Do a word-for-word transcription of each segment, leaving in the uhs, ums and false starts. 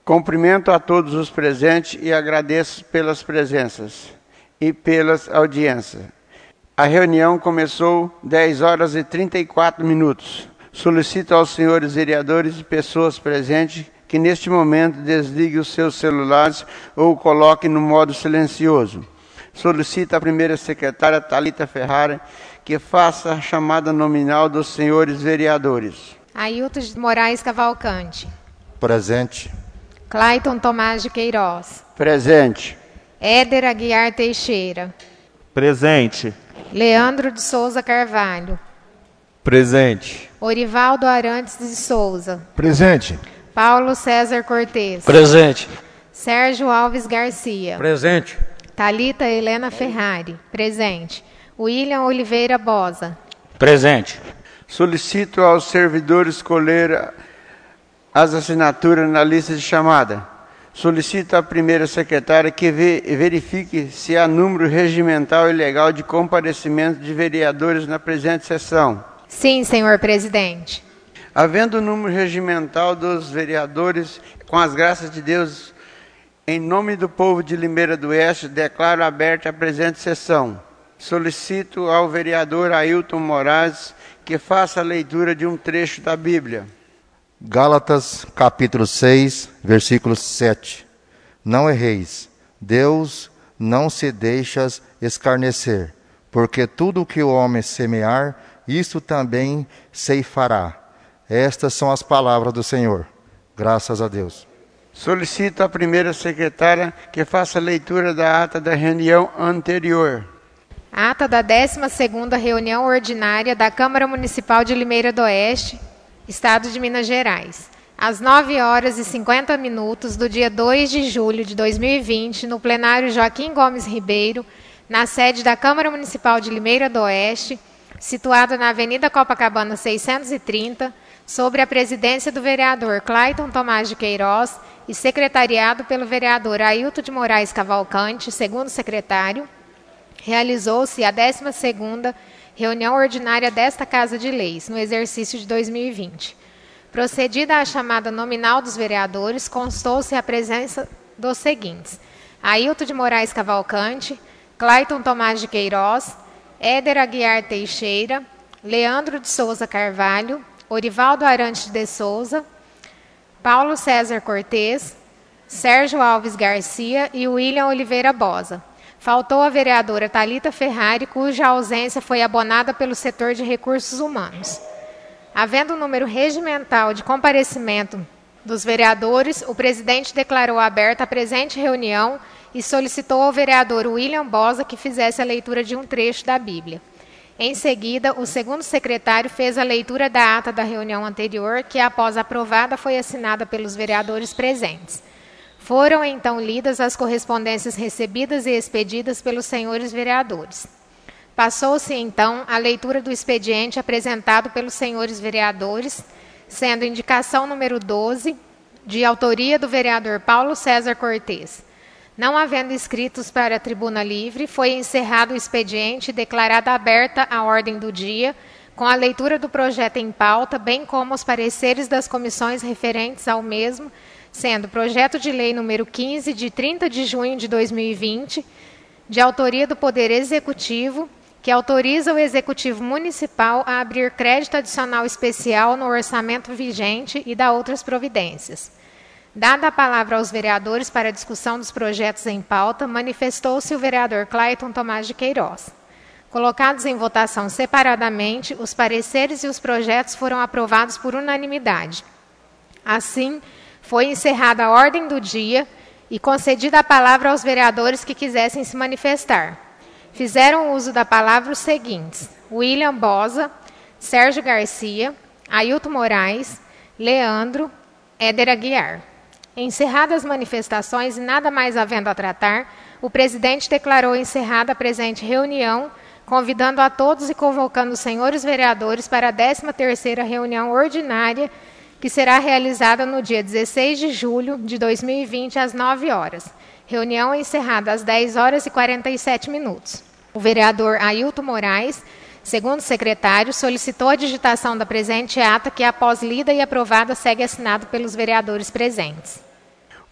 Cumprimento a todos os presentes e agradeço pelas presenças e pelas audiências. A reunião começou dez horas e trinta e quatro minutos. Solicito aos senhores vereadores e pessoas presentes que neste momento desliguem os seus celulares ou o coloquem no modo silencioso. Solicito à primeira secretária Thalita Ferrari que faça a chamada nominal dos senhores vereadores. Ailton de Moraes Cavalcante. Presente. Clayton Tomás de Queiroz. Presente. Éder Aguiar Teixeira. Presente. Leandro de Souza Carvalho. Presente. Orivaldo Arantes de Souza. Presente. Paulo César Cortez. Presente. Sérgio Alves Garcia. Presente. Thalita Helena Ferrari. Presente. William Oliveira Bosa. Presente. Solicito aos servidores escolher as assinaturas na lista de chamada. Solicito à primeira secretária que verifique se há número regimental e legal de comparecimento de vereadores na presente sessão. Sim, senhor presidente. Havendo o número regimental dos vereadores, com as graças de Deus, em nome do povo de Limeira do Oeste, declaro aberta a presente sessão. Solicito ao vereador Ailton Moraes que faça a leitura de um trecho da Bíblia. Gálatas, capítulo seis, versículo sete. Não erreis, Deus não se deixa escarnecer, porque tudo o que o homem semear, isso também ceifará. Estas são as palavras do Senhor. Graças a Deus. Solicito à primeira secretária que faça a leitura da ata da reunião anterior. Ata da décima segunda reunião ordinária da Câmara Municipal de Limeira do Oeste, Estado de Minas Gerais. Às nove horas e cinquenta minutos do dia dois de julho de dois mil e vinte, no plenário Joaquim Gomes Ribeiro, na sede da Câmara Municipal de Limeira do Oeste, situada na Avenida Copacabana seiscentos e trinta, sobre a presidência do vereador Clayton Tomás de Queiroz e secretariado pelo vereador Ailton de Moraes Cavalcante, segundo secretário, realizou-se a décima segunda reunião ordinária desta Casa de Leis, no exercício de dois mil e vinte. Procedida a chamada nominal dos vereadores, constou-se a presença dos seguintes: Ailton de Moraes Cavalcante, Clayton Tomás de Queiroz, Éder Aguiar Teixeira, Leandro de Souza Carvalho, Orivaldo Arantes de Souza, Paulo César Cortez, Sérgio Alves Garcia e William Oliveira Bosa. Faltou a vereadora Thalita Ferrari, cuja ausência foi abonada pelo setor de recursos humanos. Havendo um número regimental de comparecimento dos vereadores, o presidente declarou aberta a presente reunião e solicitou ao vereador William Bosa que fizesse a leitura de um trecho da Bíblia. Em seguida, o segundo secretário fez a leitura da ata da reunião anterior, que, após aprovada, foi assinada pelos vereadores presentes. Foram, então, lidas as correspondências recebidas e expedidas pelos senhores vereadores. Passou-se, então, a leitura do expediente apresentado pelos senhores vereadores, sendo indicação número doze, de autoria do vereador Paulo César Cortez. Não havendo inscritos para a tribuna livre, foi encerrado o expediente e declarada aberta a ordem do dia, com a leitura do projeto em pauta, bem como os pareceres das comissões referentes ao mesmo, sendo projeto de lei número quinze, de trinta de junho de dois mil e vinte, de autoria do Poder Executivo, que autoriza o Executivo Municipal a abrir crédito adicional especial no orçamento vigente e dá outras providências. Dada a palavra aos vereadores para a discussão dos projetos em pauta, manifestou-se o vereador Clayton Tomás de Queiroz. Colocados em votação separadamente, os pareceres e os projetos foram aprovados por unanimidade. Assim, foi encerrada a ordem do dia e concedida a palavra aos vereadores que quisessem se manifestar. Fizeram uso da palavra os seguintes: William Bosa, Sérgio Garcia, Ailton Moraes, Leandro, Éder Aguiar. Encerradas as manifestações e nada mais havendo a tratar, o presidente declarou encerrada a presente reunião, convidando a todos e convocando os senhores vereadores para a décima terceira reunião ordinária, que será realizada no dia dezesseis de julho de dois mil e vinte, às nove horas. Reunião encerrada às dez horas e quarenta e sete minutos. O vereador Ailton Moraes, segundo secretário, solicitou a digitação da presente ata, que, após lida e aprovada, segue assinado pelos vereadores presentes.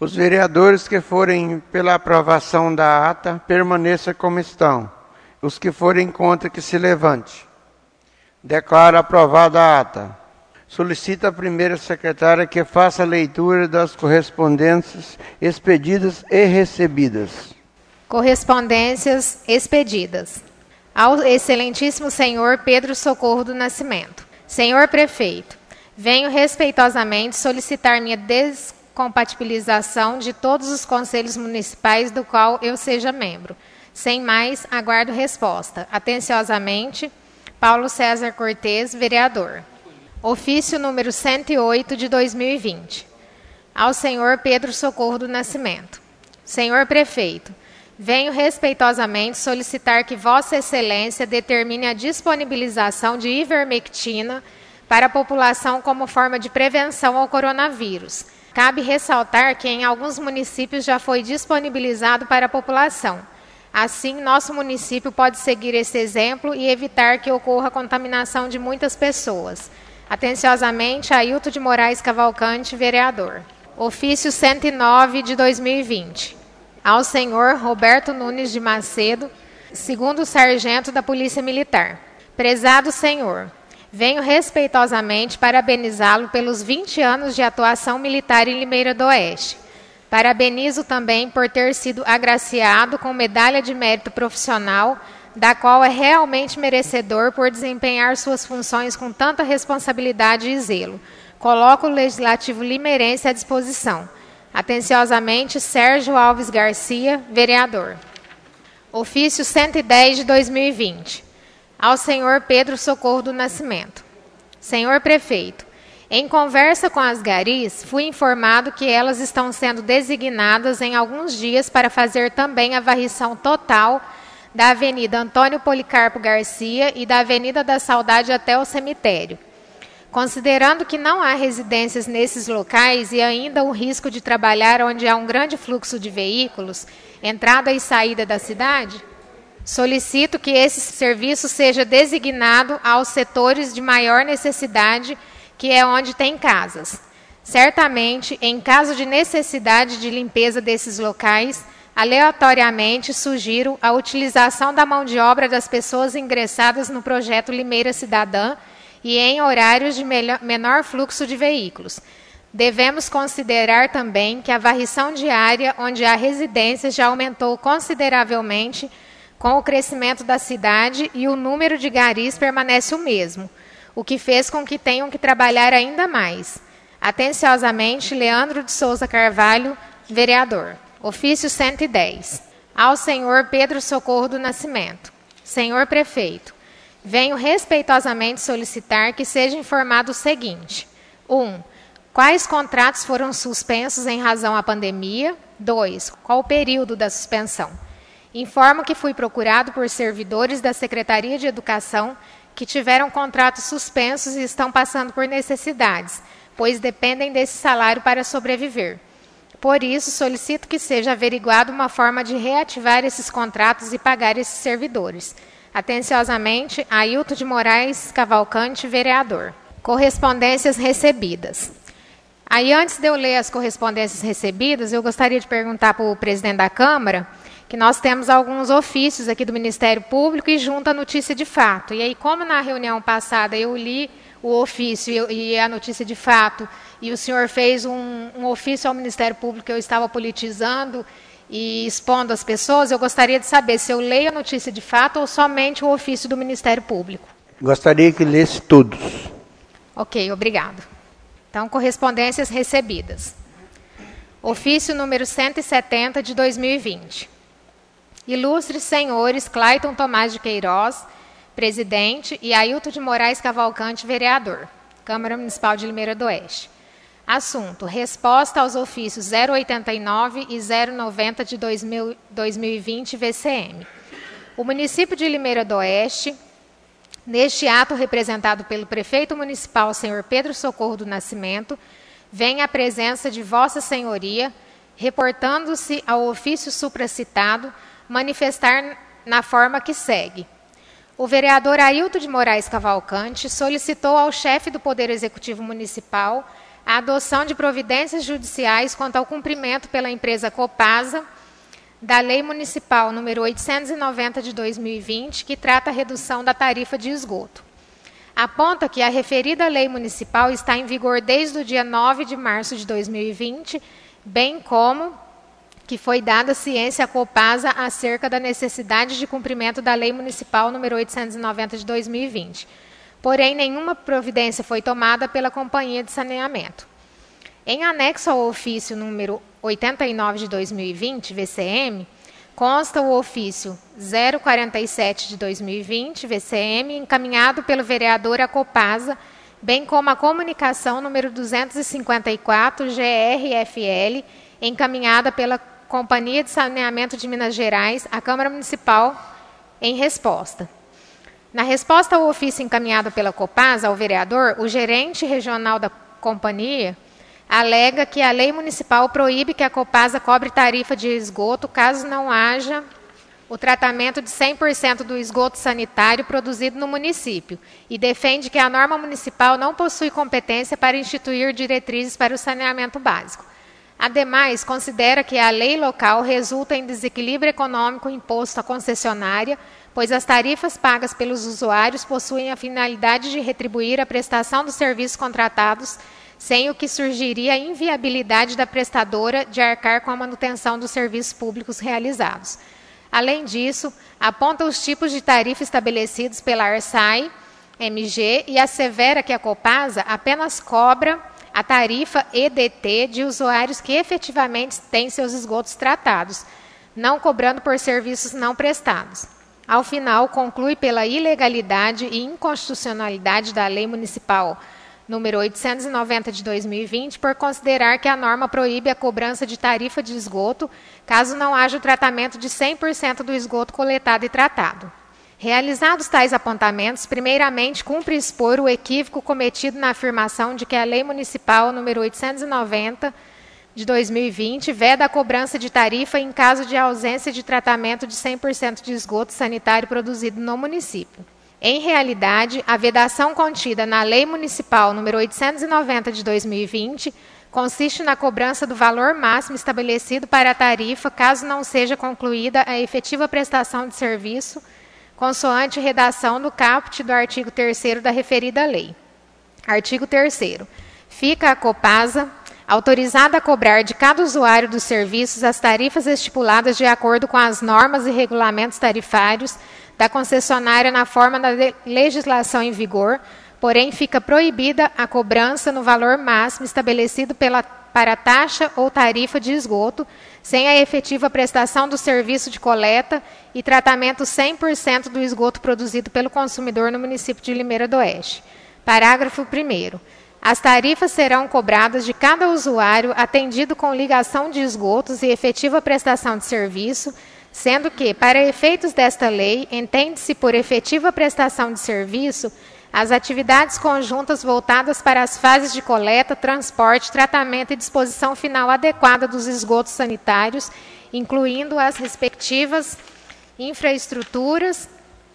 Os vereadores que forem pela aprovação da ata, permaneçam como estão. Os que forem contra, que se levante. Declaro aprovada a ata. Solicita a primeira secretária que faça a leitura das correspondências expedidas e recebidas. Correspondências expedidas. Ao excelentíssimo senhor Pedro Socorro do Nascimento. Senhor Prefeito, venho respeitosamente solicitar minha descompatibilização de todos os conselhos municipais do qual eu seja membro. Sem mais, aguardo resposta. Atenciosamente, Paulo César Cortez, vereador. Ofício número cento e oito de dois mil e vinte. Ao senhor Pedro Socorro do Nascimento. Senhor Prefeito, venho respeitosamente solicitar que Vossa Excelência determine a disponibilização de ivermectina para a população como forma de prevenção ao coronavírus. Cabe ressaltar que em alguns municípios já foi disponibilizado para a população. Assim, nosso município pode seguir esse exemplo e evitar que ocorra a contaminação de muitas pessoas. Atenciosamente, Ailton de Moraes Cavalcante, vereador. Ofício cento e nove de dois mil e vinte. Ao senhor Roberto Nunes de Macedo, segundo sargento da Polícia Militar. Prezado senhor, venho respeitosamente parabenizá-lo pelos vinte anos de atuação militar em Limeira do Oeste. Parabenizo também por ter sido agraciado com medalha de mérito profissional, da qual é realmente merecedor por desempenhar suas funções com tanta responsabilidade e zelo. Coloco o Legislativo limeirense à disposição. Atenciosamente, Sérgio Alves Garcia, vereador. Ofício cento e dez de dois mil e vinte. Ao senhor Pedro Socorro do Nascimento. Senhor Prefeito, em conversa com as garis, fui informado que elas estão sendo designadas em alguns dias para fazer também a varrição total da Avenida Antônio Policarpo Garcia e da Avenida da Saudade até o cemitério. Considerando que não há residências nesses locais e ainda o risco de trabalhar onde há um grande fluxo de veículos, entrada e saída da cidade, solicito que esse serviço seja designado aos setores de maior necessidade, que é onde tem casas. Certamente, em caso de necessidade de limpeza desses locais, aleatoriamente sugiro a utilização da mão de obra das pessoas ingressadas no projeto Limeira Cidadã e em horários de melhor, menor fluxo de veículos. Devemos considerar também que a varrição diária onde há residências já aumentou consideravelmente com o crescimento da cidade e o número de garis permanece o mesmo, o que fez com que tenham que trabalhar ainda mais. Atenciosamente, Leandro de Souza Carvalho, vereador. Ofício cento e dez. Ao senhor Pedro Socorro do Nascimento. Senhor Prefeito, venho respeitosamente solicitar que seja informado o seguinte. um. Quais contratos foram suspensos em razão à pandemia? dois. Qual o período da suspensão? Informo que fui procurado por servidores da Secretaria de Educação que tiveram contratos suspensos e estão passando por necessidades, pois dependem desse salário para sobreviver. Por isso, solicito que seja averiguada uma forma de reativar esses contratos e pagar esses servidores. Atenciosamente, Ailton de Moraes Cavalcante, vereador. Correspondências recebidas. Aí, antes de eu ler as correspondências recebidas, eu gostaria de perguntar para o presidente da Câmara que nós temos alguns ofícios aqui do Ministério Público e junto a notícia de fato. E aí, como na reunião passada eu li o ofício e a notícia de fato, e o senhor fez um, um ofício ao Ministério Público que eu estava politizando e expondo as pessoas, eu gostaria de saber se eu leio a notícia de fato ou somente o ofício do Ministério Público. Gostaria que lesse todos. Ok, obrigado. Então, correspondências recebidas. Ofício número cento e setenta de dois mil e vinte. Ilustres senhores Clayton Tomás de Queiroz, presidente, e Ailton de Moraes Cavalcante, vereador. Câmara Municipal de Limeira do Oeste. Assunto: resposta aos ofícios zero oitenta e nove e zero noventa de dois mil e vinte V C M. O município de Limeira do Oeste, neste ato representado pelo prefeito municipal, senhor Pedro Socorro do Nascimento, vem à presença de Vossa Senhoria, reportando-se ao ofício supracitado, manifestar na forma que segue. O vereador Ailton de Moraes Cavalcante solicitou ao chefe do Poder Executivo Municipal a adoção de providências judiciais quanto ao cumprimento pela empresa Copasa da Lei Municipal número oitocentos e noventa de dois mil e vinte, que trata a redução da tarifa de esgoto. Aponta que a referida lei municipal está em vigor desde o dia nove de março de dois mil e vinte, bem como que foi dada ciência à Copasa acerca da necessidade de cumprimento da Lei Municipal número oitocentos e noventa de dois mil e vinte. Porém, nenhuma providência foi tomada pela Companhia de Saneamento. Em anexo ao ofício número oitenta e nove de dois mil e vinte, V C M, consta o ofício zero quarenta e sete de dois mil e vinte, V C M, encaminhado pelo vereador à Copasa, bem como a comunicação número duzentos e cinquenta e quatro, G R F L, encaminhada pela Companhia de Saneamento de Minas Gerais à Câmara Municipal em resposta. Na resposta ao ofício encaminhado pela Copasa ao vereador, o gerente regional da companhia alega que a lei municipal proíbe que a Copasa cobre tarifa de esgoto caso não haja o tratamento de cem por cento do esgoto sanitário produzido no município e defende que a norma municipal não possui competência para instituir diretrizes para o saneamento básico. Ademais, considera que a lei local resulta em desequilíbrio econômico imposto à concessionária, pois as tarifas pagas pelos usuários possuem a finalidade de retribuir a prestação dos serviços contratados, sem o que surgiria a inviabilidade da prestadora de arcar com a manutenção dos serviços públicos realizados. Além disso, aponta os tipos de tarifa estabelecidos pela Arsai M G e assevera que a Copasa apenas cobra a tarifa E D T de usuários que efetivamente têm seus esgotos tratados, não cobrando por serviços não prestados. Ao final, conclui pela ilegalidade e inconstitucionalidade da Lei Municipal número oitocentos e noventa de dois mil e vinte, por considerar que a norma proíbe a cobrança de tarifa de esgoto, caso não haja o tratamento de cem por cento do esgoto coletado e tratado. Realizados tais apontamentos, primeiramente cumpre expor o equívoco cometido na afirmação de que a Lei Municipal número oitocentos e noventa de dois mil e vinte veda a cobrança de tarifa em caso de ausência de tratamento de cem por cento de esgoto sanitário produzido no município. Em realidade, a vedação contida na Lei Municipal número oitocentos e noventa de dois mil e vinte consiste na cobrança do valor máximo estabelecido para a tarifa, caso não seja concluída a efetiva prestação de serviço, consoante redação do caput do artigo terceiro da referida lei. Artigo terceiro. Fica a Copasa autorizada a cobrar de cada usuário dos serviços as tarifas estipuladas de acordo com as normas e regulamentos tarifários da concessionária na forma da legislação em vigor, porém fica proibida a cobrança no valor máximo estabelecido pela, para taxa ou tarifa de esgoto, sem a efetiva prestação do serviço de coleta e tratamento cem por cento do esgoto produzido pelo consumidor no município de Limeira do Oeste. Parágrafo primeiro. As tarifas serão cobradas de cada usuário atendido com ligação de esgotos e efetiva prestação de serviço, sendo que, para efeitos desta lei, entende-se por efetiva prestação de serviço as atividades conjuntas voltadas para as fases de coleta, transporte, tratamento e disposição final adequada dos esgotos sanitários, incluindo as respectivas infraestruturas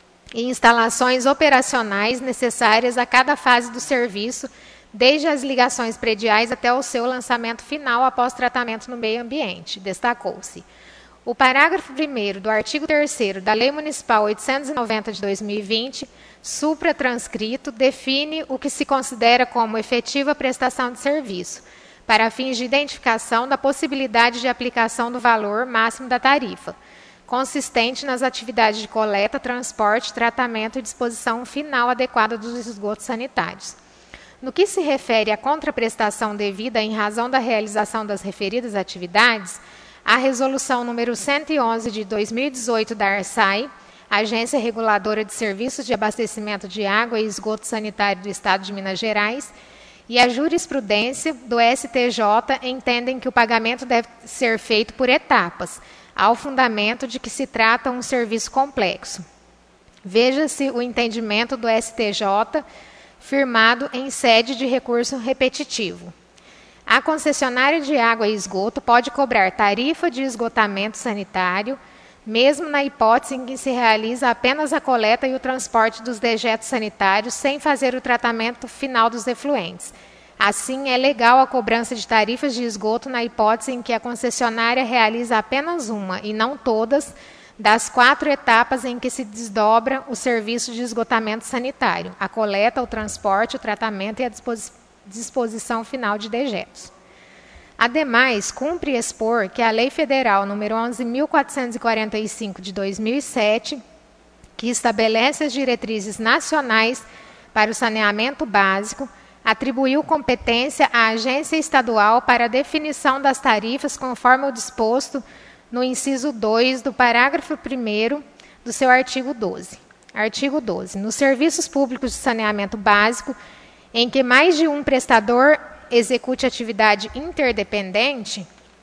e instalações operacionais necessárias a cada fase do serviço, desde as ligações prediais até o seu lançamento final após tratamento no meio ambiente, destacou-se. O parágrafo primeiro do artigo terceiro da Lei Municipal oitocentos e noventa de dois mil e vinte, supratranscrito, define o que se considera como efetiva prestação de serviço, para fins de identificação da possibilidade de aplicação do valor máximo da tarifa, consistente nas atividades de coleta, transporte, tratamento e disposição final adequada dos esgotos sanitários. No que se refere à contraprestação devida em razão da realização das referidas atividades, a Resolução número cento e onze de dois mil e dezoito da Arsai, Agência Reguladora de Serviços de Abastecimento de Água e Esgoto Sanitário do Estado de Minas Gerais, e a jurisprudência do S T J entendem que o pagamento deve ser feito por etapas, ao fundamento de que se trata um serviço complexo. Veja-se o entendimento do S T J, firmado em sede de recurso repetitivo. A concessionária de água e esgoto pode cobrar tarifa de esgotamento sanitário, mesmo na hipótese em que se realiza apenas a coleta e o transporte dos dejetos sanitários sem fazer o tratamento final dos efluentes, Assim, é legal a cobrança de tarifas de esgoto na hipótese em que a concessionária realiza apenas uma, e não todas, das quatro etapas em que se desdobra o serviço de esgotamento sanitário: a coleta, o transporte, o tratamento e a disposi- disposição final de dejetos. Ademais, cumpre expor que a Lei Federal número onze mil quatrocentos e quarenta e cinco de dois mil e sete, que estabelece as diretrizes nacionais para o saneamento básico, atribuiu competência à agência estadual para a definição das tarifas conforme o disposto no inciso dois do parágrafo primeiro do seu artigo doze. Artigo doze. Nos serviços públicos de saneamento básico, em que mais de um prestador execute atividade interdependente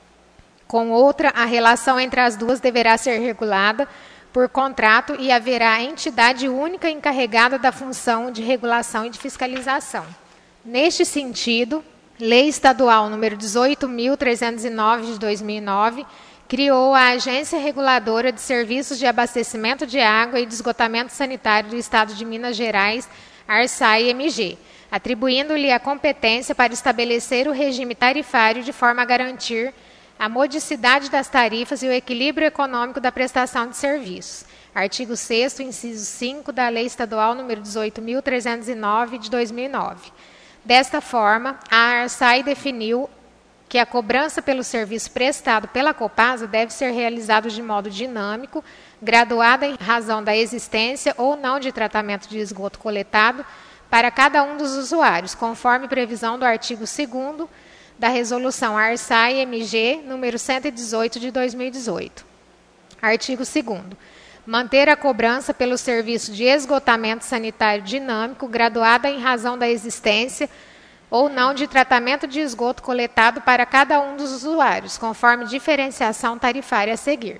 com outra, a relação entre as duas deverá ser regulada por contrato e haverá entidade única encarregada da função de regulação e de fiscalização. Neste sentido, Lei Estadual número dezoito mil trezentos e nove de dois mil e nove criou a Agência Reguladora de Serviços de Abastecimento de Água e de Esgotamento Sanitário do Estado de Minas Gerais, ARSAI M G, atribuindo-lhe a competência para estabelecer o regime tarifário de forma a garantir a modicidade das tarifas e o equilíbrio econômico da prestação de serviços. Artigo sexto, inciso cinco da Lei Estadual número dezoito mil trezentos e nove de dois mil e nove. Desta forma, a ARSAI definiu que a cobrança pelo serviço prestado pela Copasa deve ser realizada de modo dinâmico, graduada em razão da existência ou não de tratamento de esgoto coletado para cada um dos usuários, conforme previsão do artigo segundo da Resolução ARSAI M G número cento e dezoito de dois mil e dezoito. Artigo segundo. Manter a cobrança pelo serviço de esgotamento sanitário dinâmico, graduada em razão da existência ou não de tratamento de esgoto coletado para cada um dos usuários, conforme diferenciação tarifária a seguir.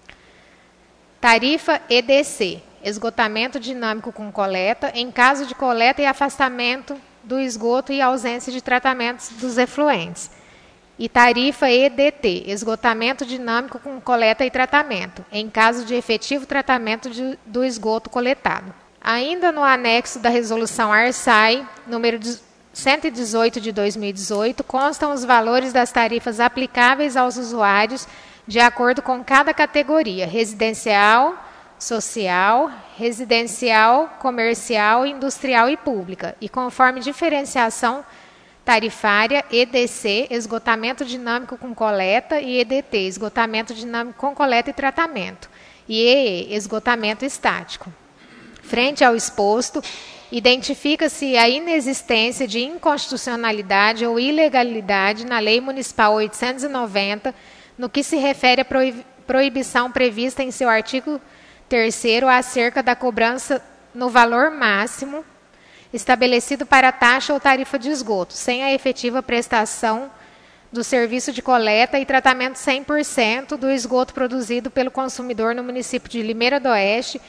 Tarifa E D C, esgotamento dinâmico com coleta, em caso de coleta e afastamento do esgoto e ausência de tratamentos dos efluentes. E tarifa E D T, esgotamento dinâmico com coleta e tratamento, em caso de efetivo tratamento de, do esgoto coletado. Ainda no anexo da Resolução ARSAI, número cento e dezoito de dois mil e dezoito, constam os valores das tarifas aplicáveis aos usuários de acordo com cada categoria: residencial, social, residencial, comercial, industrial e pública, e conforme diferenciação tarifária, E D C, esgotamento dinâmico com coleta, e E D T, esgotamento dinâmico com coleta e tratamento, e E E, esgotamento estático. Frente ao exposto, identifica-se a inexistência de inconstitucionalidade ou ilegalidade na Lei Municipal oitocentos e noventa, no que se refere à proibição prevista em seu artigo terceiro acerca da cobrança no valor máximo estabelecido para taxa ou tarifa de esgoto, sem a efetiva prestação do serviço de coleta e tratamento cem por cento do esgoto produzido pelo consumidor no município de Limeira do Oeste,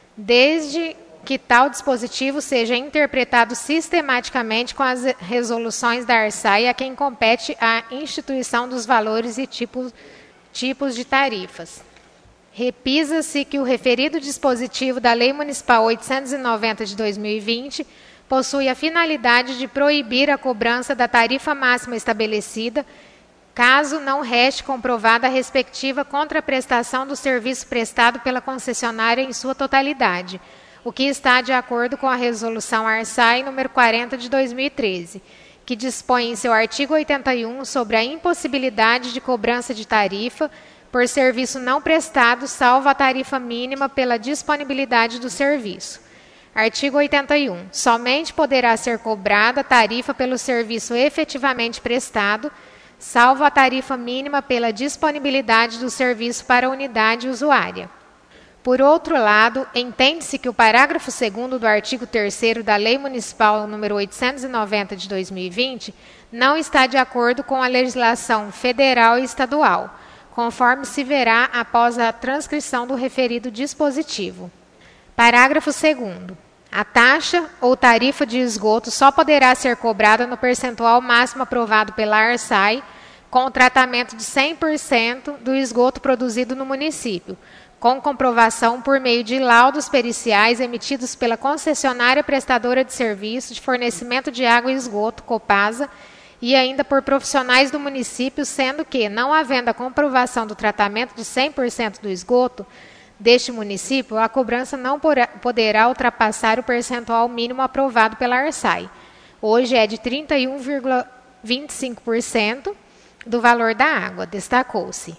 desde que tal dispositivo seja interpretado sistematicamente com as resoluções da ARSAI, a quem compete a instituição dos valores e tipos, tipos de tarifas. Repisa-se que o referido dispositivo da Lei Municipal oitocentos e noventa de dois mil e vinte possui a finalidade de proibir a cobrança da tarifa máxima estabelecida, caso não reste comprovada a respectiva contraprestação do serviço prestado pela concessionária em sua totalidade, o que está de acordo com a Resolução ARSAI número quarenta de dois mil e treze, que dispõe em seu artigo oitenta e um sobre a impossibilidade de cobrança de tarifa por serviço não prestado, salvo a tarifa mínima pela disponibilidade do serviço. Artigo oitenta e um. Somente poderá ser cobrada tarifa pelo serviço efetivamente prestado, salvo a tarifa mínima pela disponibilidade do serviço para a unidade usuária. Por outro lado, entende-se que o parágrafo segundo do artigo terceiro da Lei Municipal número oitocentos e noventa de dois mil e vinte não está de acordo com a legislação federal e estadual, conforme se verá após a transcrição do referido dispositivo. Parágrafo segundo. A taxa ou tarifa de esgoto só poderá ser cobrada no percentual máximo aprovado pela ARSAI, com o tratamento de cem por cento do esgoto produzido no município, com comprovação por meio de laudos periciais emitidos pela concessionária prestadora de serviço de fornecimento de água e esgoto, Copasa, e ainda por profissionais do município, sendo que, não havendo a comprovação do tratamento de cem por cento do esgoto deste município, a cobrança não poderá ultrapassar o percentual mínimo aprovado pela ARSAI. Hoje é de trinta e um vírgula vinte e cinco por cento do valor da água, destacou-se.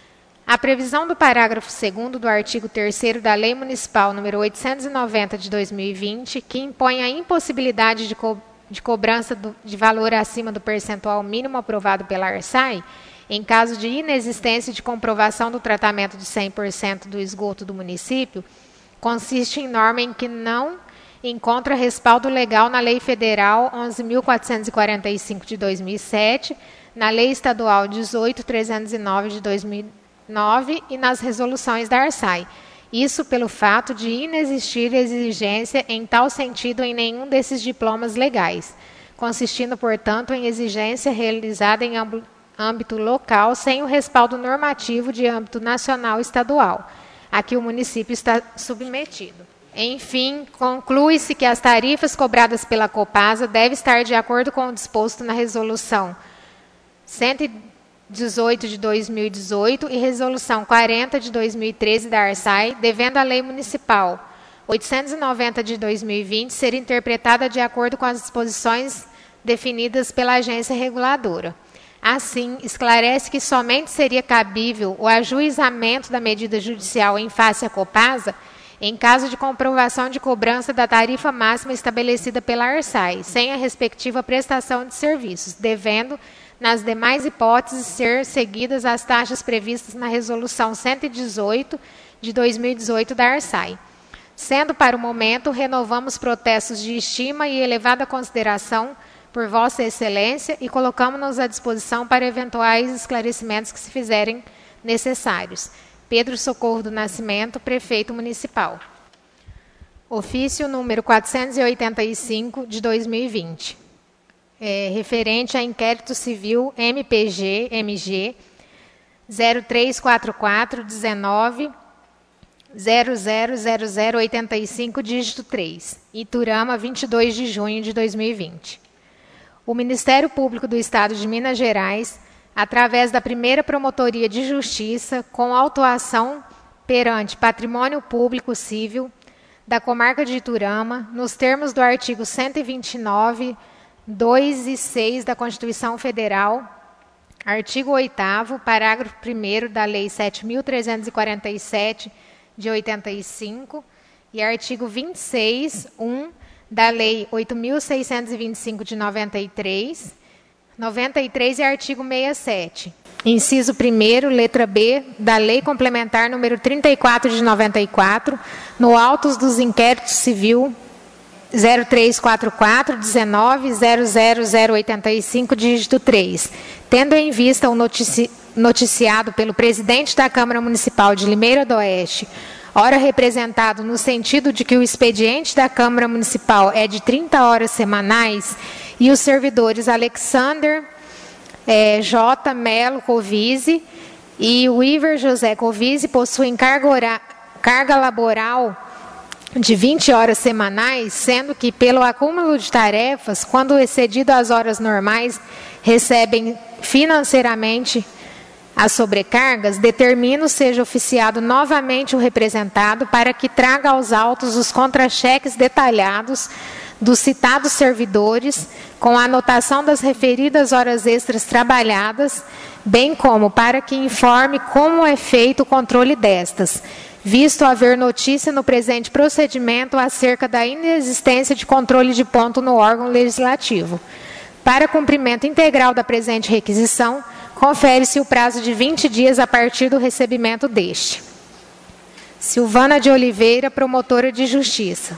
A previsão do parágrafo segundo do artigo terceiro da Lei Municipal número oitocentos e noventa de dois mil e vinte, que impõe a impossibilidade de, co de cobrança do, de valor acima do percentual mínimo aprovado pela ARSAI, em caso de inexistência de comprovação do tratamento de cem por cento do esgoto do município, consiste em norma em que não encontra respaldo legal na Lei Federal onze mil quatrocentos e quarenta e cinco de dois mil e sete, na Lei Estadual dezoito mil trezentos e nove de dois mil e nove e nas resoluções da ARSAI. Isso pelo fato de inexistir exigência em tal sentido em nenhum desses diplomas legais, consistindo, portanto, em exigência realizada em âmbito local sem o respaldo normativo de âmbito nacional e estadual, a que o município está submetido. Enfim, conclui-se que as tarifas cobradas pela Copasa devem estar de acordo com o disposto na Resolução cento e dezoito de dois mil e dezoito e Resolução quarenta de dois mil e treze da ARSAI, devendo a Lei Municipal oitocentos e noventa de dois mil e vinte ser interpretada de acordo com as disposições definidas pela agência reguladora. Assim, esclarece que somente seria cabível o ajuizamento da medida judicial em face à Copasa em caso de comprovação de cobrança da tarifa máxima estabelecida pela ARSAI, sem a respectiva prestação de serviços, devendo, nas demais hipóteses, ser seguidas as taxas previstas na Resolução cento e dezoito de dois mil e dezoito da ARSAI. Sendo, para o momento, renovamos protestos de estima e elevada consideração por Vossa Excelência e colocamos-nos à disposição para eventuais esclarecimentos que se fizerem necessários. Pedro Socorro do Nascimento, Prefeito Municipal. Ofício número quatrocentos e oitenta e cinco de dois mil e vinte. É, referente a inquérito civil M P G M G zero três quatro quatro dezenove zero zero zero zero oitenta e cinco, dígito três, Iturama, vinte e dois de junho de dois mil e vinte. O Ministério Público do Estado de Minas Gerais, através da primeira Promotoria de Justiça, com autuação perante Patrimônio Público Civil da Comarca de Iturama, nos termos do artigo cento e vinte e nove, dois e seis da Constituição Federal, artigo oitavo, parágrafo primeiro da Lei sete mil trezentos e quarenta e sete, de oitenta e cinco, e artigo vinte e seis, um, da Lei oito mil seiscentos e vinte e cinco, de noventa e três, noventa e três e artigo sessenta e sete. Inciso primeiro, letra B, da Lei Complementar número trinta e quatro de noventa e quatro, no autos dos inquéritos civil zero três quatro quatro dezenove zero zero zero oitenta e cinco, dígito três, tendo em vista o notici noticiado pelo presidente da Câmara Municipal de Limeira do Oeste, ora representado no sentido de que o expediente da Câmara Municipal é de trinta horas semanais, e os servidores Alexander é, J. Melo Covise e o Iver José Covise possuem carga, carga laboral de vinte horas semanais, sendo que, pelo acúmulo de tarefas, quando excedido as horas normais, recebem financeiramente as sobrecargas, determino seja oficiado novamente o representado para que traga aos autos os contra-cheques detalhados dos citados servidores, com a anotação das referidas horas extras trabalhadas, bem como para que informe como é feito o controle destas, visto haver notícia no presente procedimento acerca da inexistência de controle de ponto no órgão legislativo. Para cumprimento integral da presente requisição, confere-se o prazo de vinte dias a partir do recebimento deste. Silvana de Oliveira, promotora de Justiça.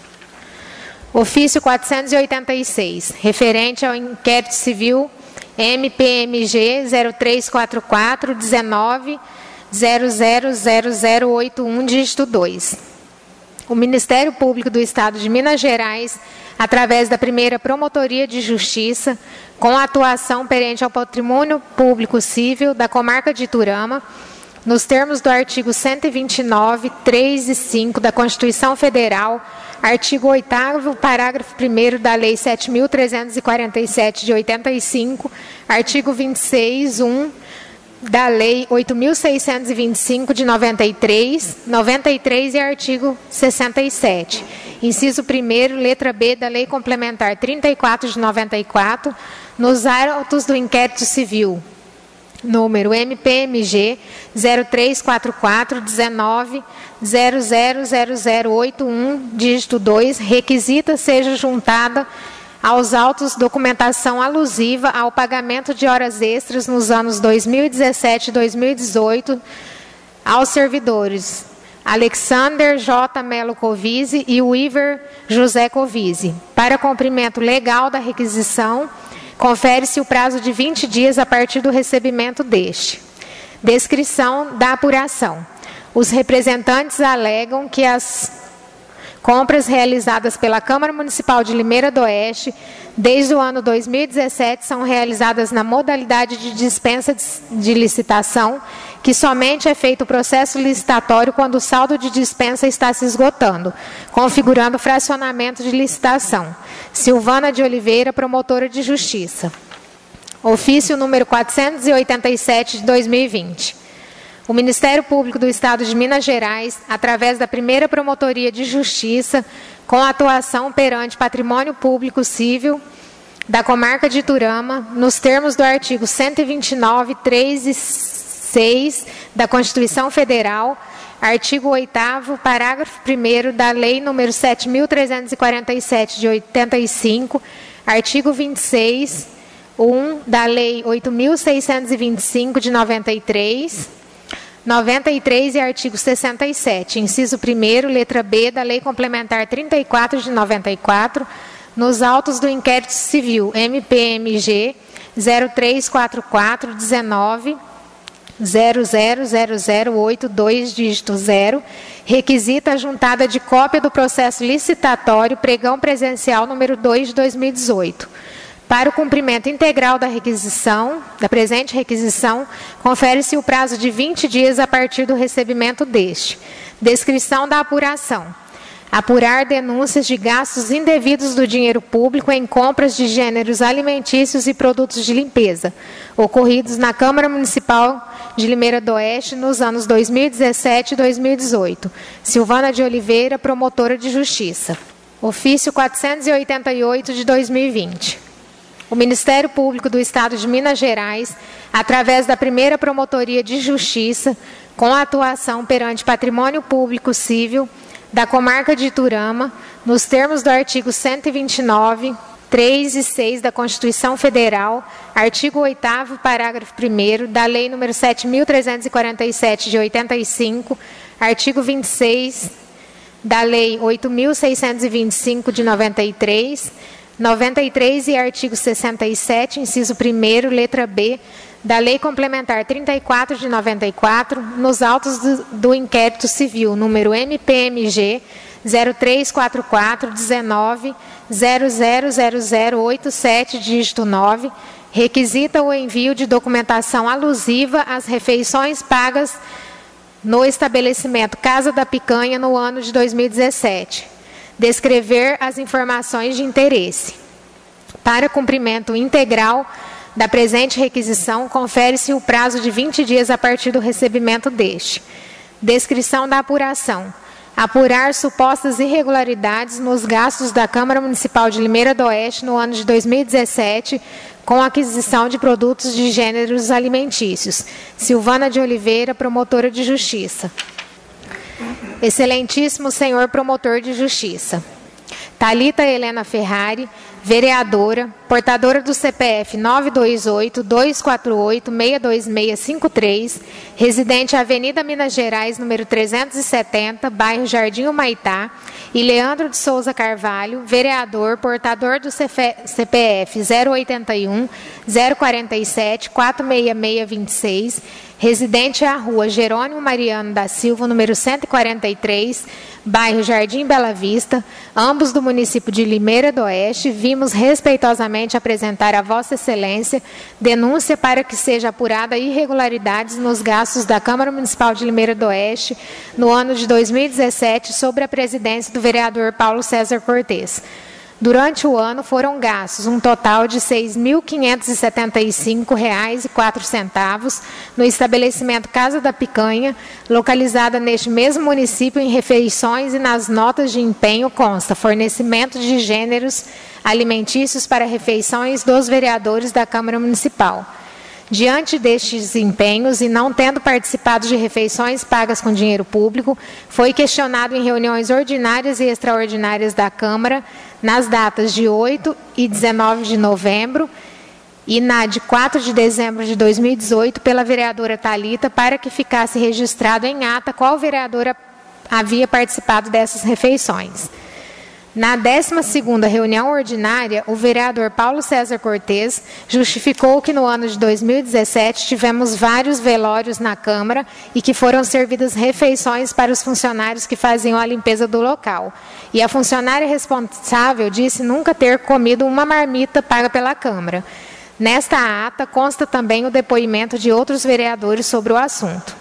Ofício quatrocentos e oitenta e seis, referente ao inquérito civil M P M G zero três quatro quatro dezenove zero zero zero zero oito um, dígito dois. O Ministério Público do Estado de Minas Gerais, através da primeira Promotoria de Justiça, com atuação perante ao Patrimônio Público Civil da Comarca de Iturama, nos termos do artigo cento e vinte e nove, três e cinco da Constituição Federal, artigo oitavo, parágrafo primeiro da Lei sete mil trezentos e quarenta e sete de oitenta e cinco, artigo vinte e seis, um da Lei oito mil seiscentos e vinte e cinco de noventa e três, noventa e três e artigo sessenta e sete. Inciso primeiro, letra B da Lei Complementar trinta e quatro de noventa e quatro, nos autos do inquérito civil, número M P M G zero três quatro quatro dezenove zero zero zero zero oito um, dígito dois, requisita seja juntada aos autos documentação alusiva ao pagamento de horas extras nos anos dois mil e dezessete e dois mil e dezoito aos servidores Alexander J. Melo Covise e Weaver José Covise. Para cumprimento legal da requisição, confere-se o prazo de vinte dias a partir do recebimento deste. Descrição da apuração. Os representantes alegam que as compras realizadas pela Câmara Municipal de Limeira do Oeste, desde o ano dois mil e dezessete, são realizadas na modalidade de dispensa de licitação, que somente é feito o processo licitatório quando o saldo de dispensa está se esgotando, configurando fracionamento de licitação. Silvana de Oliveira, promotora de Justiça. Ofício número quatrocentos e oitenta e sete de dois mil e vinte. O Ministério Público do Estado de Minas Gerais, através da primeira Promotoria de Justiça, com atuação perante Patrimônio Público Civil da Comarca de Iturama, nos termos do artigo cento e vinte e nove, três e seis da Constituição Federal, artigo oitavo, parágrafo primeiro da Lei número sete mil trezentos e quarenta e sete de oitenta e cinco, artigo vinte e seis, um da Lei oito mil seiscentos e vinte e cinco de noventa e três, noventa e três e artigo sessenta e sete, inciso primeiro, letra B da Lei Complementar trinta e quatro de noventa e quatro, nos autos do inquérito civil M P M G zero três quatro quatro dezenove zero zero zero zero oito dois, dígito zero, requisita a juntada de cópia do processo licitatório pregão presencial número dois de dois mil e dezoito. Para o cumprimento integral da requisição, da presente requisição, confere-se o prazo de vinte dias a partir do recebimento deste. Descrição da apuração. Apurar denúncias de gastos indevidos do dinheiro público em compras de gêneros alimentícios e produtos de limpeza, ocorridos na Câmara Municipal de Limeira do Oeste nos anos dois mil e dezessete e dois mil e dezoito. Silvana de Oliveira, promotora de Justiça. Ofício quatrocentos e oitenta e oito de dois mil e vinte. O Ministério Público do Estado de Minas Gerais, através da primeira Promotoria de Justiça, com atuação perante Patrimônio Público Civil da Comarca de Iturama, nos termos do artigo cento e vinte e nove, três e seis da Constituição Federal, artigo oitavo, parágrafo primeiro da Lei número sete mil trezentos e quarenta e sete de oitenta e cinco, artigo vinte e seis da Lei oito mil seiscentos e vinte e cinco de noventa e três, noventa e três e artigo sessenta e sete, inciso primeiro, letra B, da Lei Complementar trinta e quatro de noventa e quatro, nos autos do, do inquérito civil, número M P M G zero três quatro quatro dezenove zero zero zero zero oito sete, dígito nove, requisita o envio de documentação alusiva às refeições pagas no estabelecimento Casa da Picanha no ano de dois mil e dezessete. Descrever as informações de interesse. Para cumprimento integral da presente requisição, confere-se o prazo de vinte dias a partir do recebimento deste. Descrição da apuração. Apurar supostas irregularidades nos gastos da Câmara Municipal de Limeira do Oeste no ano de dois mil e dezessete, com aquisição de produtos de gêneros alimentícios. Silvana de Oliveira, promotora de Justiça. Excelentíssimo senhor promotor de Justiça. Thalita Helena Ferrari, vereadora, portadora do C P F nove dois oito, dois quatro oito, seis dois seis cinco três, residente Avenida Minas Gerais, número trezentos e setenta, bairro Jardim Humaitá, e Leandro de Souza Carvalho, vereador, portador do C P F zero oitenta e um, zero quarenta e sete, quatrocentos e sessenta e seis, vinte e seis, residente à rua Jerônimo Mariano da Silva, número cento e quarenta e três, bairro Jardim Bela Vista, ambos do município de Limeira do Oeste, vimos respeitosamente apresentar a Vossa Excelência denúncia para que seja apurada irregularidades nos gastos da Câmara Municipal de Limeira do Oeste no ano de dois mil e dezessete sob a presidência do vereador Paulo César Cortes. Durante o ano foram gastos um total de seis mil quinhentos e setenta e cinco reais e quatro centavos no estabelecimento Casa da Picanha, localizada neste mesmo município em refeições, e nas notas de empenho consta fornecimento de gêneros alimentícios para refeições dos vereadores da Câmara Municipal. Diante destes empenhos e não tendo participado de refeições pagas com dinheiro público, foi questionado em reuniões ordinárias e extraordinárias da Câmara, nas datas de oito e dezenove de novembro e na de quatro de dezembro de dois mil e dezoito, pela vereadora Thalita, para que ficasse registrado em ata qual vereadora havia participado dessas refeições. Na décima segunda reunião ordinária, o vereador Paulo César Cortes justificou que no ano de dois mil e dezessete tivemos vários velórios na Câmara e que foram servidas refeições para os funcionários que faziam a limpeza do local. E a funcionária responsável disse nunca ter comido uma marmita paga pela Câmara. Nesta ata consta também o depoimento de outros vereadores sobre o assunto.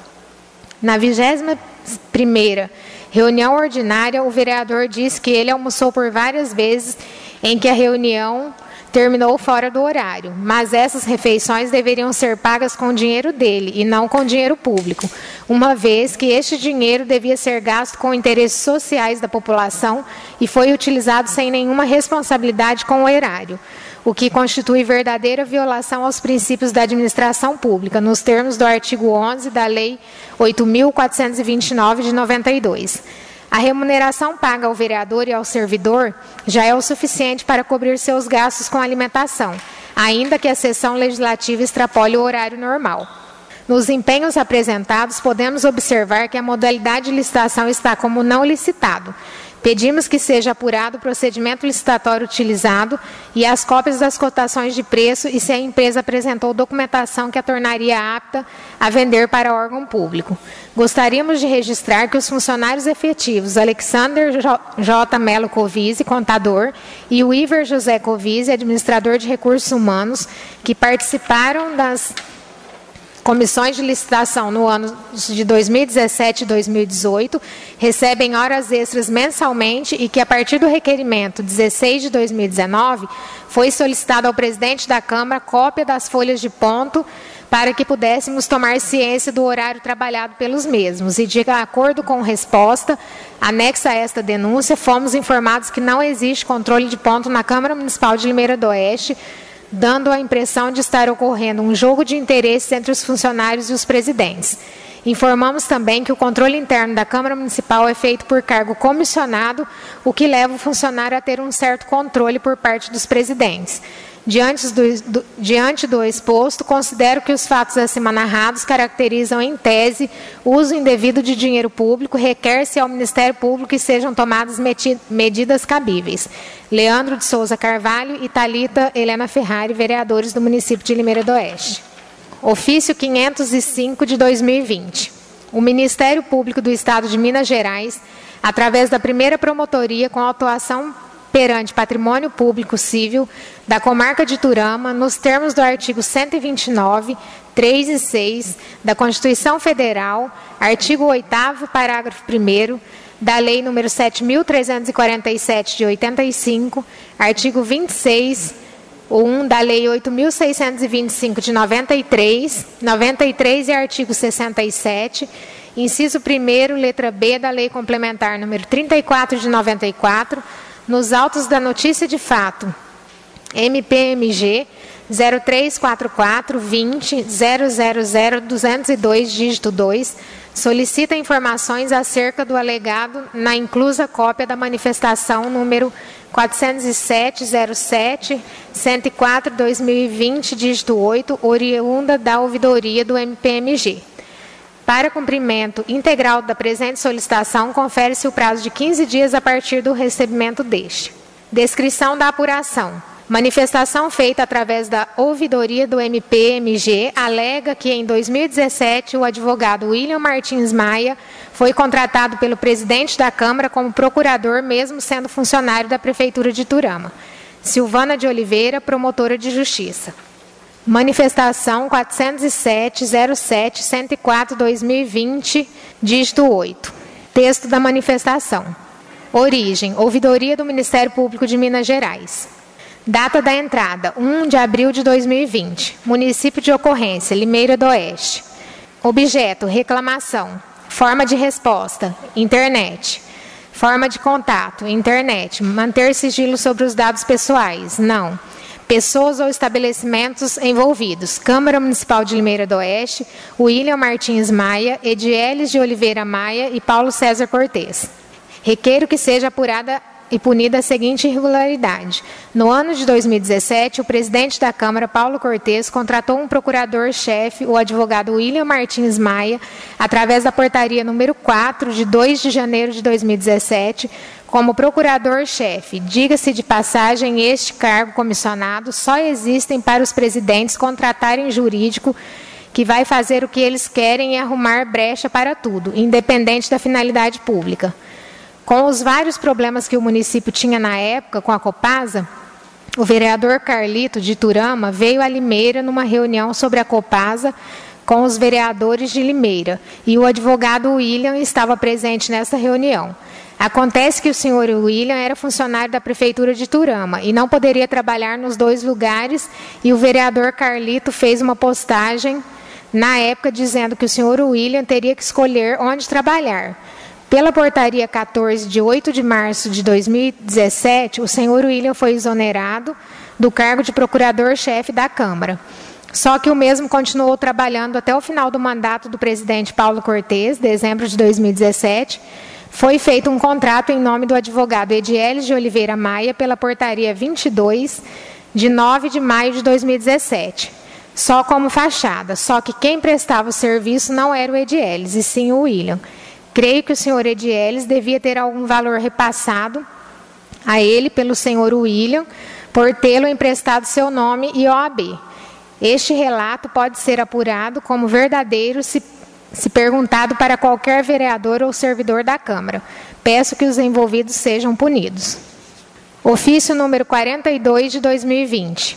Na vigésima primeira reunião ordinária, o vereador disse que ele almoçou por várias vezes em que a reunião terminou fora do horário, mas essas refeições deveriam ser pagas com o dinheiro dele e não com dinheiro público, uma vez que este dinheiro devia ser gasto com interesses sociais da população e foi utilizado sem nenhuma responsabilidade com o erário, o que constitui verdadeira violação aos princípios da administração pública, nos termos do artigo onze da Lei oito mil quatrocentos e vinte e nove, de noventa e dois. A remuneração paga ao vereador e ao servidor já é o suficiente para cobrir seus gastos com alimentação, ainda que a sessão legislativa extrapole o horário normal. Nos empenhos apresentados, podemos observar que a modalidade de licitação está como não licitado. Pedimos que seja apurado o procedimento licitatório utilizado e as cópias das cotações de preço e se a empresa apresentou documentação que a tornaria apta a vender para órgão público. Gostaríamos de registrar que os funcionários efetivos Alexander J. Melo Covise, contador, e o Iver José Covise, administrador de recursos humanos, que participaram das comissões de licitação no ano de dois mil e dezessete e dois mil e dezoito, recebem horas extras mensalmente e que, a partir do requerimento dezesseis de dois mil e dezenove, foi solicitado ao presidente da Câmara cópia das folhas de ponto para que pudéssemos tomar ciência do horário trabalhado pelos mesmos. E, de acordo com resposta anexa a esta denúncia, fomos informados que não existe controle de ponto na Câmara Municipal de Limeira do Oeste, dando a impressão de estar ocorrendo um jogo de interesses entre os funcionários e os presidentes. Informamos também que o controle interno da Câmara Municipal é feito por cargo comissionado, o que leva o funcionário a ter um certo controle por parte dos presidentes. Diante do, do, diante do exposto, considero que os fatos acima narrados caracterizam, em tese, o uso indevido de dinheiro público, requer-se ao Ministério Público que sejam tomadas meti, medidas cabíveis. Leandro de Souza Carvalho e Thalita Helena Ferrari, vereadores do município de Limeira do Oeste. Ofício quinhentos e cinco de dois mil e vinte. O Ministério Público do Estado de Minas Gerais, através da primeira promotoria com atuação perante Patrimônio Público Civil da Comarca de Turama, nos termos do artigo cento e vinte e nove, três e seis da Constituição Federal, artigo oitavo, parágrafo primeiro, da Lei número sete mil trezentos e quarenta e sete, de oitenta e cinco, artigo vinte e seis, um da Lei oito mil seiscentos e vinte e cinco, de noventa e três, noventa e três e artigo sessenta e sete, inciso primeiro, letra B da Lei Complementar número trinta e quatro, de noventa e quatro, nos autos da notícia de fato, M P M G zero três quatro quatro, vinte, zero zero zero, duzentos e dois, dígito dois, solicita informações acerca do alegado na inclusa cópia da manifestação número quatrocentos e sete, zero sete, cento e quatro, dois mil e vinte, dígito oito, oriunda da ouvidoria do M P M G. Para cumprimento integral da presente solicitação, confere-se o prazo de quinze dias a partir do recebimento deste. Descrição da apuração. Manifestação feita através da ouvidoria do M P M G alega que em dois mil e dezessete o advogado William Martins Maia foi contratado pelo presidente da Câmara como procurador, mesmo sendo funcionário da Prefeitura de Iturama. Silvana de Oliveira, promotora de Justiça. Manifestação quatrocentos e sete, zero sete, cento e quatro, dois mil e vinte, dígito oito. Texto da manifestação. Origem: Ouvidoria do Ministério Público de Minas Gerais. Data da entrada: um de abril de dois mil e vinte. Município de ocorrência: Limeira do Oeste. Objeto: reclamação. Forma de resposta: internet. Forma de contato: internet. Manter sigilo sobre os dados pessoais: não. Pessoas ou estabelecimentos envolvidos: Câmara Municipal de Limeira do Oeste, William Martins Maia, Edieles de Oliveira Maia e Paulo César Cortes. Requeiro que seja apurada e punida a seguinte irregularidade. No ano de dois mil e dezessete, o presidente da Câmara, Paulo Cortes, contratou um procurador-chefe, o advogado William Martins Maia, através da portaria número quatro, de dois de janeiro de dois mil e dezessete, como procurador-chefe. Diga-se de passagem, este cargo comissionado só existem para os presidentes contratarem jurídico que vai fazer o que eles querem e arrumar brecha para tudo, independente da finalidade pública. Com os vários problemas que o município tinha na época com a Copasa, o vereador Carlito de Iturama veio a Limeira numa reunião sobre a Copasa com os vereadores de Limeira, e o advogado William estava presente nessa reunião. Acontece que o senhor William era funcionário da Prefeitura de Iturama e não poderia trabalhar nos dois lugares, e o vereador Carlito fez uma postagem na época dizendo que o senhor William teria que escolher onde trabalhar. Pela portaria quatorze, de oito de março de dois mil e dezessete, o senhor William foi exonerado do cargo de procurador-chefe da Câmara. Só que o mesmo continuou trabalhando até o final do mandato do presidente Paulo Cortes, dezembro de dois mil e dezessete. Foi feito um contrato em nome do advogado Edieles de Oliveira Maia pela portaria vinte e dois, de nove de maio de dois mil e dezessete. Só como fachada, só que quem prestava o serviço não era o Edieles, e sim o William. Creio que o senhor Edieles devia ter algum valor repassado a ele pelo senhor William, por tê-lo emprestado seu nome e O A B. Este relato pode ser apurado como verdadeiro se, se perguntado para qualquer vereador ou servidor da Câmara. Peço que os envolvidos sejam punidos. Ofício número quarenta e dois de dois mil e vinte.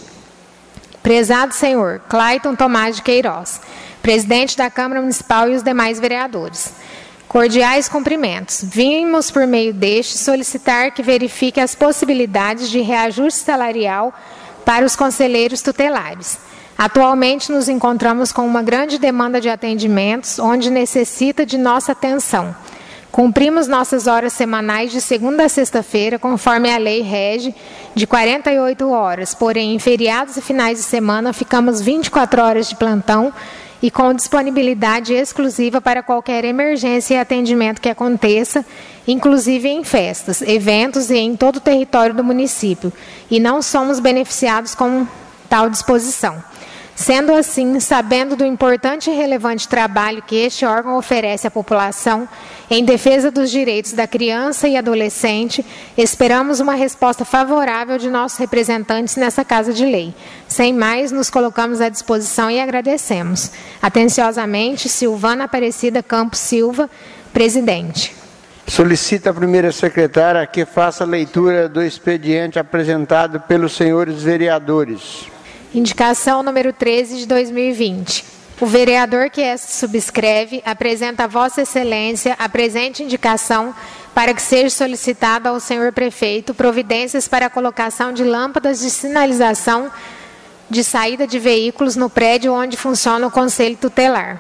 Prezado senhor Clayton Tomás de Queiroz, presidente da Câmara Municipal e os demais vereadores. Cordiais cumprimentos. Vimos, por meio deste, solicitar que verifique as possibilidades de reajuste salarial para os conselheiros tutelares. Atualmente, nos encontramos com uma grande demanda de atendimentos, onde necessita de nossa atenção. Cumprimos nossas horas semanais de segunda a sexta-feira, conforme a lei rege, de quarenta e oito horas, porém, em feriados e finais de semana, ficamos vinte e quatro horas de plantão, e com disponibilidade exclusiva para qualquer emergência e atendimento que aconteça, inclusive em festas, eventos e em todo o território do município, e não somos beneficiados com tal disposição. Sendo assim, sabendo do importante e relevante trabalho que este órgão oferece à população em defesa dos direitos da criança e adolescente, esperamos uma resposta favorável de nossos representantes nessa Casa de Lei. Sem mais, nos colocamos à disposição e agradecemos. Atenciosamente, Silvana Aparecida Campos Silva, presidente. Solicita a primeira secretária que faça a leitura do expediente apresentado pelos senhores vereadores. Indicação número treze de dois mil e vinte. O vereador que esta subscreve apresenta a Vossa Excelência a presente indicação para que seja solicitado ao senhor prefeito providências para a colocação de lâmpadas de sinalização de saída de veículos no prédio onde funciona o Conselho Tutelar.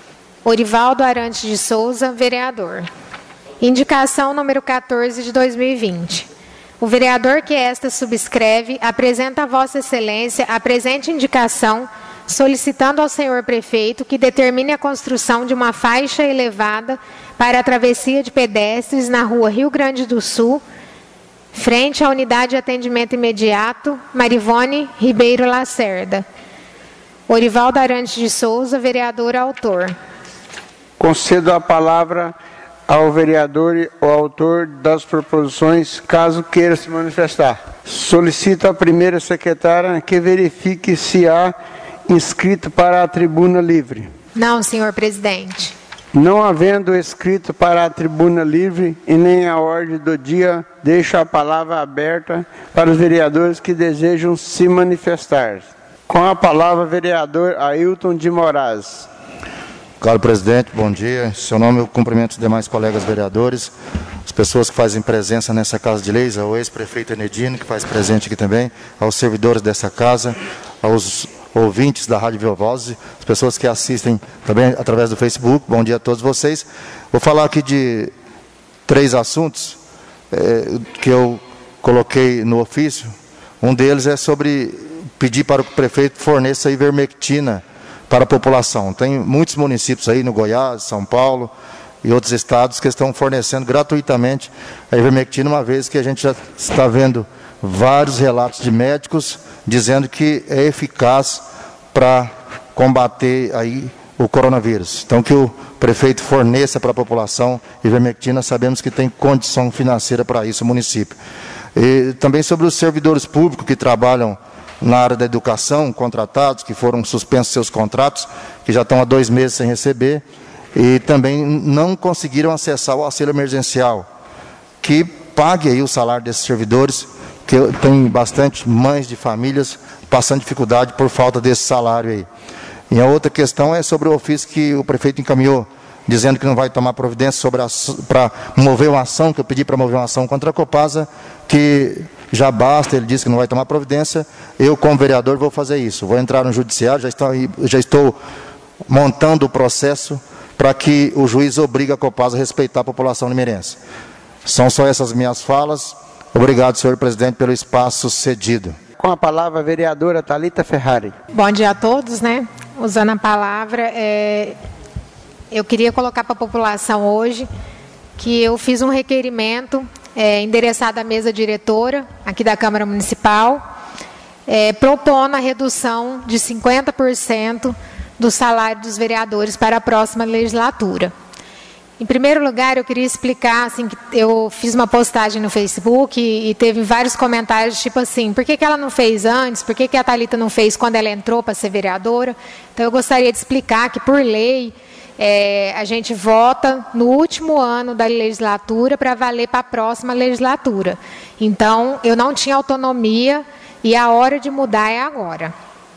Orivaldo Arantes de Souza, vereador. Indicação número quatorze de dois mil e vinte. O vereador que esta subscreve apresenta a Vossa Excelência a presente indicação, solicitando ao senhor prefeito que determine a construção de uma faixa elevada para a travessia de pedestres na rua Rio Grande do Sul, frente à unidade de atendimento imediato Marivone Ribeiro Lacerda. Orivaldo Arantes de Souza, vereador autor. Concedo a palavra ao vereador ou autor das proposições, caso queira se manifestar. Solicito à primeira secretária que verifique se há inscrito para a tribuna livre. Não, senhor presidente. Não havendo escrito para a tribuna livre e nem a ordem do dia, deixo a palavra aberta para os vereadores que desejam se manifestar. Com a palavra, vereador Ailton de Moraes. Caro presidente, bom dia. Em seu nome eu cumprimento os demais colegas vereadores, as pessoas que fazem presença nessa Casa de Leis, ao ex-prefeito Enedino, que faz presente aqui também, aos servidores dessa casa, aos ouvintes da Rádio Viva Voz, as pessoas que assistem também através do Facebook. Bom dia a todos vocês. Vou falar aqui de três assuntos é, que eu coloquei no ofício. Um deles é sobre pedir para que o prefeito forneça ivermectina para a população. Tem muitos municípios aí no Goiás, São Paulo e outros estados que estão fornecendo gratuitamente a ivermectina, uma vez que a gente já está vendo vários relatos de médicos dizendo que é eficaz para combater aí o coronavírus. Então, que o prefeito forneça para a população ivermectina, sabemos que tem condição financeira para isso o município. E também sobre os servidores públicos que trabalham na área da educação, contratados, que foram suspensos seus contratos, que já estão há dois meses sem receber, e também não conseguiram acessar o auxílio emergencial, que pague aí o salário desses servidores, que tem bastante mães de famílias passando dificuldade por falta desse salário aí. E a outra questão é sobre o ofício que o prefeito encaminhou, dizendo que não vai tomar providência para mover uma ação, que eu pedi para mover uma ação contra a Copasa, que já basta, ele disse que não vai tomar providência. Eu, como vereador, vou fazer isso. Vou entrar no judiciário, já estou, já estou montando o processo para que o juiz obrigue a Copasa a respeitar a população limeirense. São só essas minhas falas. Obrigado, senhor presidente, pelo espaço cedido. Com a palavra, a vereadora Thalita Ferrari. Bom dia a todos, né? Usando a palavra, é... eu queria colocar para a população hoje que eu fiz um requerimento é, endereçado à mesa diretora aqui da Câmara Municipal, é, propondo a redução de cinquenta por cento do salário dos vereadores para a próxima legislatura. Em primeiro lugar, eu queria explicar, assim, que eu fiz uma postagem no Facebook e, e teve vários comentários, tipo assim, por que, que ela não fez antes, por que, que a Thalita não fez quando ela entrou para ser vereadora? Então, eu gostaria de explicar que, por lei, é, a gente vota no último ano da legislatura para valer para a próxima legislatura. Então, eu não tinha autonomia e a hora de mudar é agora,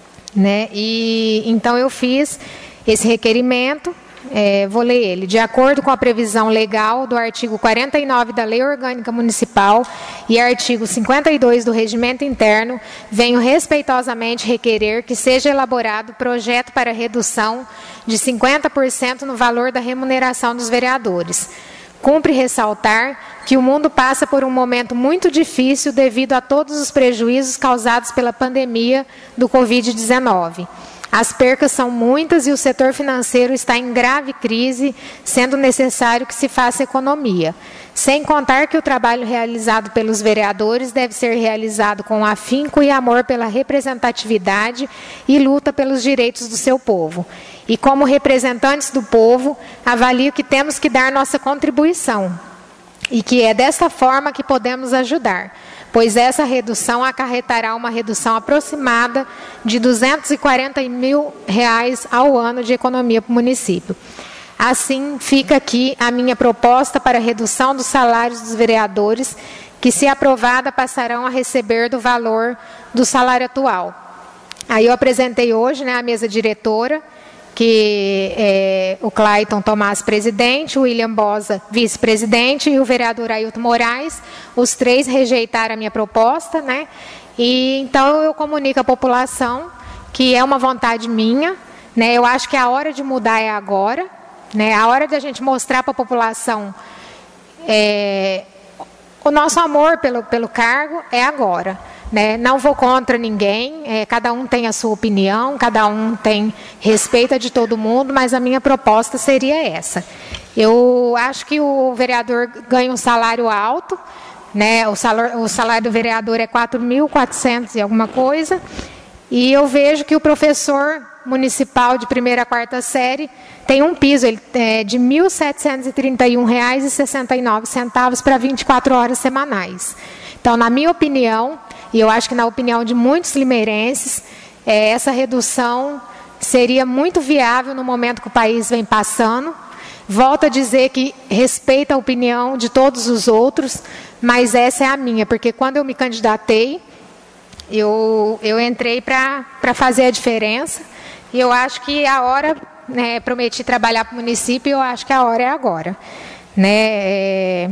né? E, então, eu fiz esse requerimento. É, vou ler ele. De acordo com a previsão legal do artigo quarenta e nove da Lei Orgânica Municipal e artigo cinquenta e dois do Regimento Interno, venho respeitosamente requerer que seja elaborado projeto para redução de cinquenta por cento no valor da remuneração dos vereadores. Cumpre ressaltar que o mundo passa por um momento muito difícil devido a todos os prejuízos causados pela pandemia do covid dezenove. As percas são muitas e o setor financeiro está em grave crise, sendo necessário que se faça economia. Sem contar que o trabalho realizado pelos vereadores deve ser realizado com afinco e amor pela representatividade e luta pelos direitos do seu povo. E como representantes do povo, avalio que temos que dar nossa contribuição e que é dessa forma que podemos ajudar, pois essa redução acarretará uma redução aproximada de duzentos e quarenta mil reais ao ano de economia para o município. Assim, fica aqui a minha proposta para a redução dos salários dos vereadores, que, se aprovada, passarão a receber do valor do salário atual. Aí eu apresentei hoje, né, a mesa diretora, que é o Clayton Tomás, presidente, o William Bosa, vice-presidente, e o vereador Ailton Moraes. Os três rejeitaram a minha proposta, né? E então eu comunico à população que é uma vontade minha, né? Eu acho que a hora de mudar é agora, né? A hora de a gente mostrar para a população é, o nosso amor pelo, pelo cargo é agora. Né? Não vou contra ninguém, é, cada um tem a sua opinião, cada um tem respeito de todo mundo, mas a minha proposta seria essa. Eu acho que o vereador ganha um salário alto, né? o, salário, o salário do vereador é quatro mil e quatrocentos e alguma coisa, e eu vejo que o professor municipal de primeira a quarta série tem um piso ele, é, de mil setecentos e trinta e um reais e sessenta e nove centavos para vinte e quatro horas semanais. Então, na minha opinião, e eu acho que na opinião de muitos limeirenses, é, essa redução seria muito viável no momento que o país vem passando. Volto a dizer que respeito a opinião de todos os outros, mas essa é a minha, porque quando eu me candidatei, eu, eu entrei para fazer a diferença, e eu acho que a hora, né, prometi trabalhar para o município, e eu acho que a hora é agora. Né? É,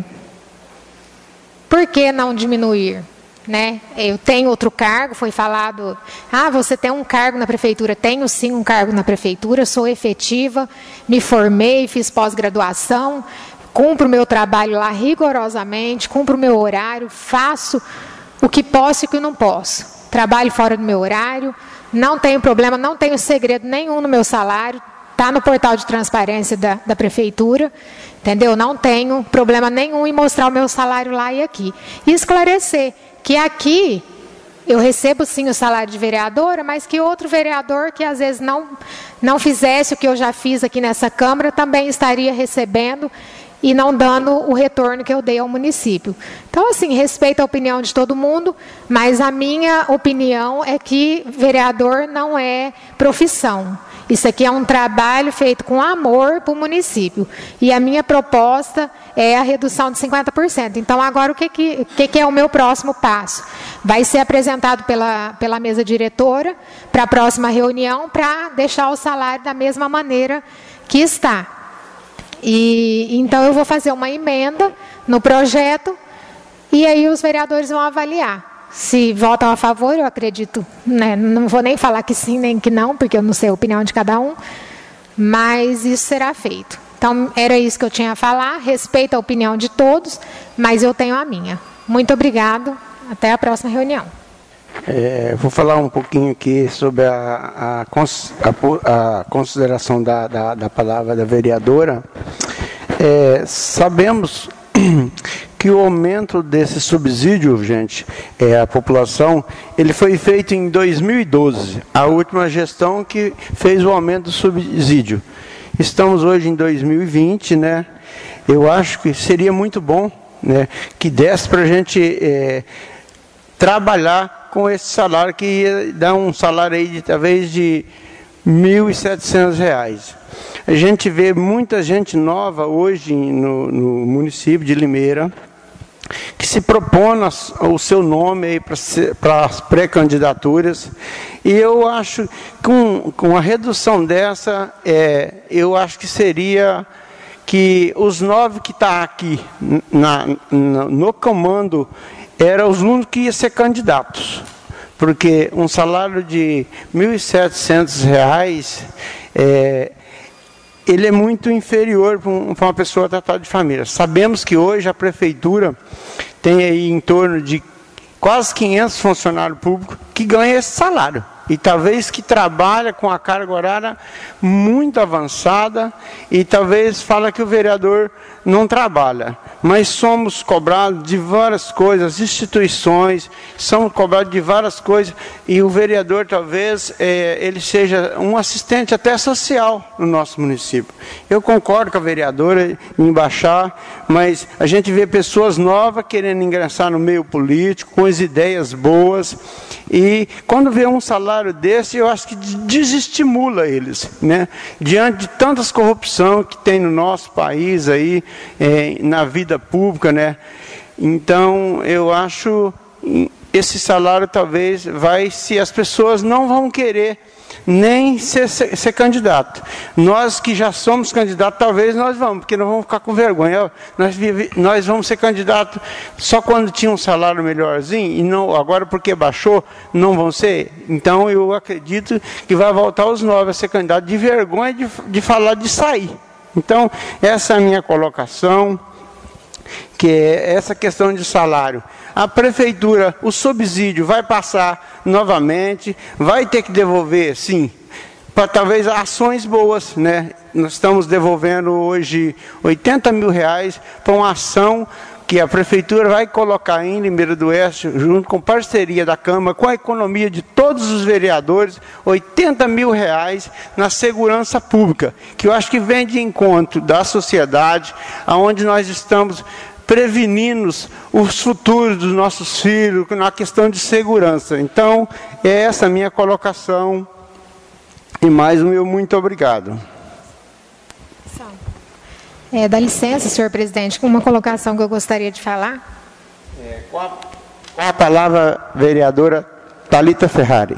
por que não diminuir? Né? Eu tenho outro cargo, foi falado, ah, você tem um cargo na prefeitura. Tenho sim um cargo na prefeitura, sou efetiva, me formei, fiz pós-graduação, cumpro o meu trabalho lá rigorosamente, cumpro o meu horário, faço o que posso e o que não posso. Trabalho fora do meu horário, não tenho problema, não tenho segredo nenhum no meu salário, está no portal de transparência da, da prefeitura, entendeu? Não tenho problema nenhum em mostrar o meu salário lá e aqui. E esclarecer que aqui eu recebo sim o salário de vereadora, mas que outro vereador que às vezes não, não fizesse o que eu já fiz aqui nessa Câmara também estaria recebendo e não dando o retorno que eu dei ao município. Então, assim, respeito a opinião de todo mundo, mas a minha opinião é que vereador não é profissão. Isso aqui é um trabalho feito com amor para o município. E a minha proposta é a redução de cinquenta por cento. Então, agora, o que, que, que, que é o meu próximo passo? Vai ser apresentado pela, pela mesa diretora para a próxima reunião, para deixar o salário da mesma maneira que está. E, então, eu vou fazer uma emenda no projeto e aí os vereadores vão avaliar. Se votam a favor, eu acredito, né, não vou nem falar que sim nem que não, porque eu não sei a opinião de cada um, mas isso será feito. Então, era isso que eu tinha a falar, respeito a opinião de todos, mas eu tenho a minha. Muito obrigado, até a próxima reunião. É, vou falar um pouquinho aqui sobre a, a, a, a consideração da, da, da palavra da vereadora. É, sabemos que o aumento desse subsídio, gente, é, a população, ele foi feito em dois mil e doze, a última gestão que fez o aumento do subsídio. Estamos hoje em dois mil e vinte, né? Eu acho que seria muito bom, né, que desse para a gente é, trabalhar com esse salário, que ia dar um salário aí de talvez de mil e setecentos reais. A gente vê muita gente nova hoje no, no município de Limeira, que se propõe o seu nome para as pré-candidaturas, e eu acho que com, com a redução dessa, é, eu acho que seria que os nove que estão tá aqui na, na, no comando eram os únicos que iam ser candidatos, porque um salário de mil e setecentos reais, é, ele é muito inferior para uma pessoa tratada de família. Sabemos que hoje a prefeitura tem aí em torno de quase quinhentos funcionários públicos que ganham esse salário. E talvez que trabalha com a carga horária muito avançada, e talvez fala que o vereador não trabalha. Mas somos cobrados de várias coisas, instituições, somos cobrados de várias coisas, e o vereador talvez é, ele seja um assistente até social no nosso município. Eu concordo com a vereadora em baixar, mas a gente vê pessoas novas querendo ingressar no meio político, com as ideias boas, e quando vê um salário desse, eu acho que desestimula eles, né? Diante de tantas corrupção que tem no nosso país aí, é, na vida pública, né? Então, eu acho esse salário talvez vai, se as pessoas não vão querer nem ser, ser, ser candidato. Nós que já somos candidatos, talvez nós vamos, porque nós vamos ficar com vergonha. Nós, nós vamos ser candidatos só quando tinha um salário melhorzinho, e não agora porque baixou, não vão ser. Então eu acredito que vai voltar os novos a ser candidato de vergonha de, de falar de sair. Então, essa é a minha colocação, que é essa questão de salário. A prefeitura, o subsídio vai passar novamente, vai ter que devolver, sim, para talvez ações boas, né? Nós estamos devolvendo hoje oitenta mil reais para uma ação que a Prefeitura vai colocar em Limeira do Oeste, junto com parceria da Câmara, com a economia de todos os vereadores, oitenta mil reais na segurança pública, que eu acho que vem de encontro da sociedade, onde nós estamos prevenindo os futuros dos nossos filhos na questão de segurança. Então, é essa a minha colocação. E mais um meu muito obrigado. É, dá licença, senhor presidente, com uma colocação que eu gostaria de falar. É, com, a, com a palavra, vereadora Thalita Ferrari.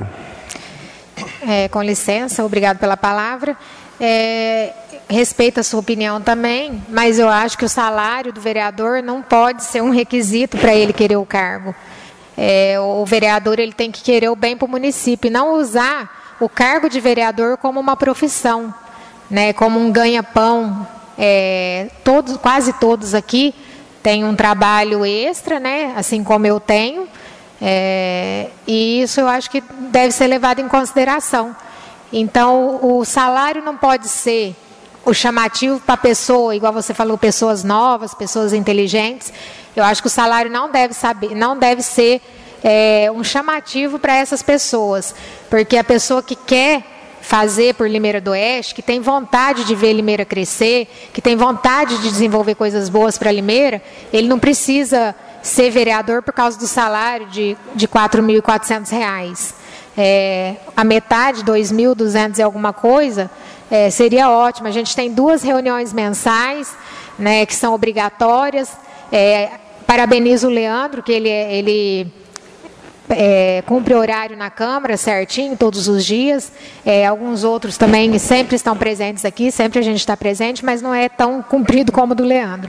É, com licença, obrigado pela palavra. É, respeito a sua opinião também, mas eu acho que o salário do vereador não pode ser um requisito para ele querer o cargo. É, o vereador ele tem que querer o bem para o município e não usar o cargo de vereador como uma profissão, né, como um ganha-pão. É, todos, quase todos aqui têm um trabalho extra, né, assim como eu tenho, é, e isso eu acho que deve ser levado em consideração. Então, o salário não pode ser o chamativo para a pessoa, igual você falou, pessoas novas, pessoas inteligentes. Eu acho que o salário não deve, saber, não deve ser é, um chamativo para essas pessoas, porque a pessoa que quer fazer por Limeira do Oeste, que tem vontade de ver Limeira crescer, que tem vontade de desenvolver coisas boas para Limeira, ele não precisa ser vereador por causa do salário de, de quatro mil e quatrocentos reais. É, a metade, dois mil e duzentos e alguma coisa, é, seria ótimo. A gente tem duas reuniões mensais, né, que são obrigatórias. É, parabenizo o Leandro, que ele... ele É, cumpre horário na Câmara certinho, todos os dias. É, alguns outros também sempre estão presentes aqui, sempre a gente está presente, mas não é tão cumprido como o do Leandro.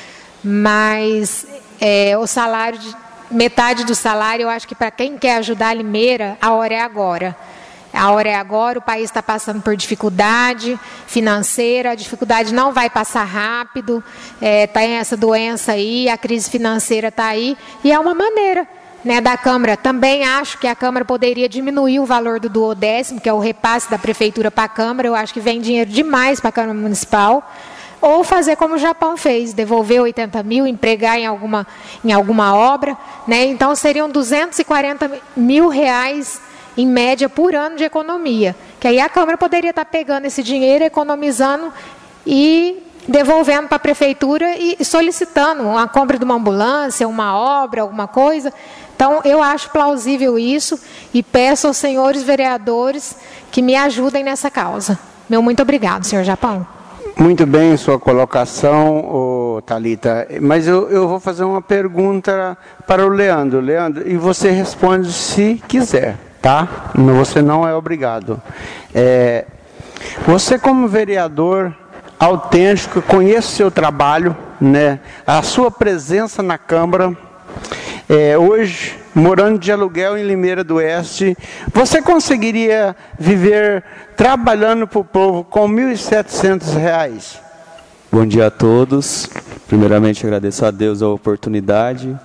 Mas é, o salário, de, metade do salário, eu acho que para quem quer ajudar a Limeira, a hora é agora. A hora é agora, o país está passando por dificuldade financeira, a dificuldade não vai passar rápido, está é, essa doença aí, a crise financeira está aí, e é uma maneira, né, da Câmara. Também acho que a Câmara poderia diminuir o valor do duodécimo, que é o repasse da Prefeitura para a Câmara. Eu acho que vem dinheiro demais para a Câmara Municipal. Ou fazer como o Japão fez, devolver oitenta mil, empregar em alguma, em alguma obra. Né? Então, seriam duzentos e quarenta mil reais, em média, por ano de economia. Que aí a Câmara poderia estar pegando esse dinheiro, economizando e devolvendo para a Prefeitura e solicitando a compra de uma ambulância, uma obra, alguma coisa. Então, eu acho plausível isso e peço aos senhores vereadores que me ajudem nessa causa. Meu muito obrigado, senhor Japão. Muito bem sua colocação, oh, Thalita, mas eu, eu vou fazer uma pergunta para o Leandro. Leandro, e você responde se quiser, tá? Você não é obrigado. É, você como vereador autêntico, conheço o seu trabalho, né? A sua presença na Câmara. É, hoje, morando de aluguel em Limeira do Oeste, você conseguiria viver trabalhando para o povo com mil e setecentos reais? Bom dia a todos. Primeiramente, agradeço a Deus a oportunidade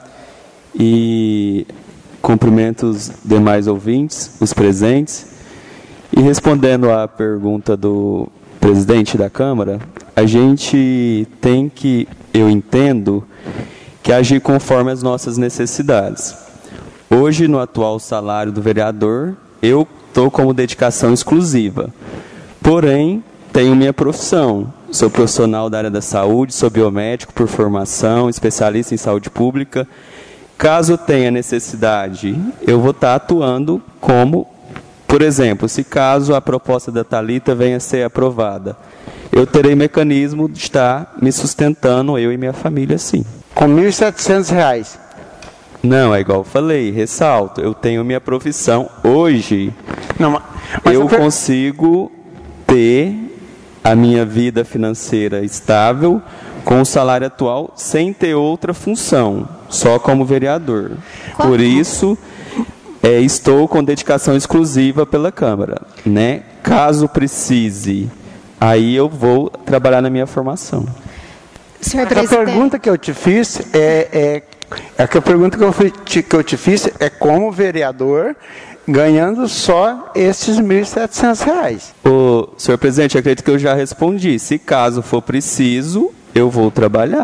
e cumprimento os demais ouvintes, os presentes. E respondendo à pergunta do presidente da Câmara, a gente tem que, eu entendo, que agir conforme as nossas necessidades. Hoje, no atual salário do vereador, eu estou como dedicação exclusiva. Porém, tenho minha profissão. Sou profissional da área da saúde, sou biomédico por formação, especialista em saúde pública. Caso tenha necessidade, eu vou estar atuando como, por exemplo, se caso a proposta da Thalita venha a ser aprovada, eu terei mecanismo de estar me sustentando, eu e minha família, sim. Com mil e setecentos reais? Não, é igual eu falei, ressalto, eu tenho minha profissão hoje. Não, mas eu per... consigo ter a minha vida financeira estável com o salário atual sem ter outra função, só como vereador. Qual? Por isso, é, estou com dedicação exclusiva pela Câmara, né? Caso precise, aí eu vou trabalhar na minha formação. Senhor A presidente, pergunta que eu te fiz é, é, é a pergunta que eu, fui, que eu te fiz é como vereador ganhando só esses mil e setecentos reais. Ô, senhor presidente, acredito que eu já respondi. Se caso for preciso, eu vou trabalhar.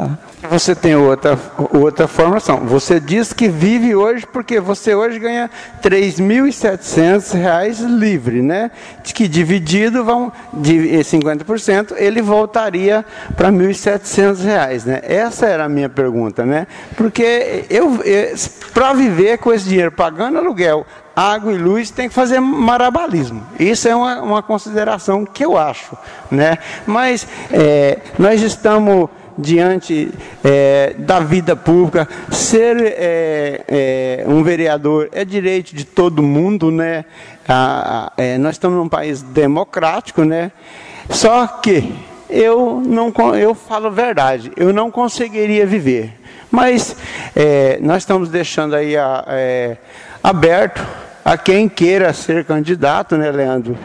Você tem outra, outra formulação. Você diz que vive hoje porque você hoje ganha três mil e setecentos reais livre, né? De que dividido vão de cinquenta por cento, ele voltaria para mil e setecentos reais, né? Essa era a minha pergunta, né? Porque eu, eu para viver com esse dinheiro, pagando aluguel, água e luz, tem que fazer marabalismo. Isso é uma, uma consideração que eu acho, né? Mas é, nós estamos diante é, da vida pública. Ser é, é, um vereador é direito de todo mundo, né? Ah, é, nós estamos num país democrático, né? Só que eu não, eu falo a verdade, eu não conseguiria viver. Mas é, nós estamos deixando aí a, é, aberto a quem queira ser candidato, né, Leandro?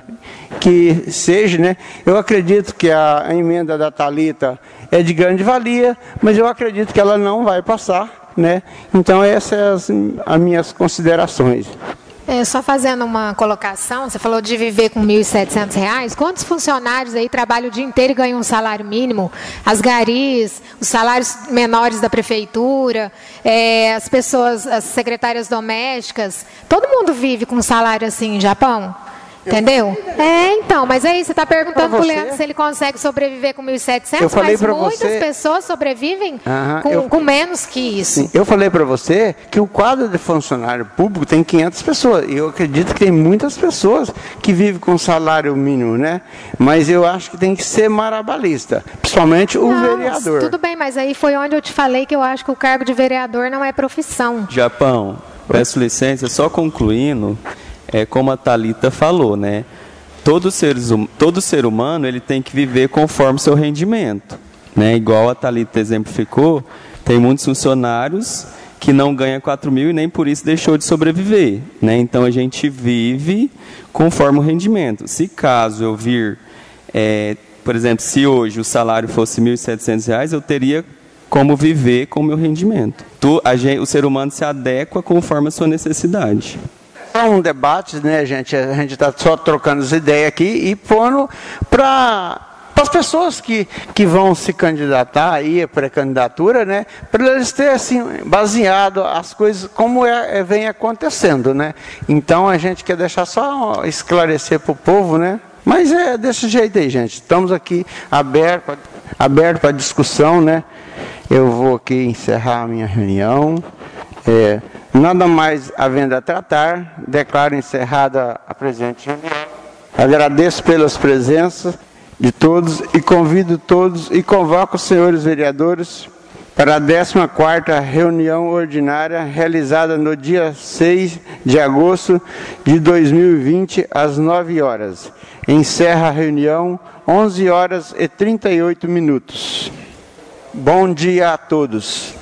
Que seja, né? Eu acredito que a, a emenda da Thalita é de grande valia, mas eu acredito que ela não vai passar, né? Então essas são as, as minhas considerações. É, só fazendo uma colocação, você falou de viver com mil e setecentos reais. Quantos funcionários aí trabalham o dia inteiro e ganham um salário mínimo? As garis, os salários menores da prefeitura, é, as pessoas, as secretárias domésticas, todo mundo vive com um salário assim, Japão? Entendeu? É, então, mas aí você está perguntando para o Leandro se ele consegue sobreviver com mil e setecentos, mas muitas você... pessoas sobrevivem uhum, com, eu... com menos que isso. Sim, eu falei para você que o quadro de funcionário público tem quinhentas pessoas, e eu acredito que tem muitas pessoas que vivem com salário mínimo, né? Mas eu acho que tem que ser marabalista, principalmente o não, vereador. Tudo bem, mas aí foi onde eu te falei que eu acho que o cargo de vereador não é profissão. Japão, peço licença, só concluindo... É como a Thalita falou, né? Todo ser, todo ser humano ele tem que viver conforme seu rendimento, né? Igual a Thalita exemplificou, tem muitos funcionários que não ganham quatro mil e nem por isso deixou de sobreviver, né? Então a gente vive conforme o rendimento. Se caso eu vir, é, por exemplo, se hoje o salário fosse mil e setecentos reais, eu teria como viver com o meu rendimento. Tu, a gente, o ser humano se adequa conforme a sua necessidade. É um debate, né, gente? A gente está só trocando as ideias aqui e pondo para as pessoas que, que vão se candidatar aí, a pré-candidatura, né? Para eles terem, assim, baseado as coisas como é, é, vem acontecendo, né? Então a gente quer deixar só esclarecer para o povo, né? Mas é desse jeito aí, gente. Estamos aqui abertos aberto para discussão, né? Eu vou aqui encerrar a minha reunião. É, Nada mais havendo a tratar, declaro encerrada a presente reunião. Agradeço pelas presenças de todos e convido todos e convoco os senhores vereadores para a décima quarta reunião ordinária realizada no dia seis de agosto de dois mil e vinte, às nove horas. Encerra a reunião, onze horas e trinta e oito minutos. Bom dia a todos.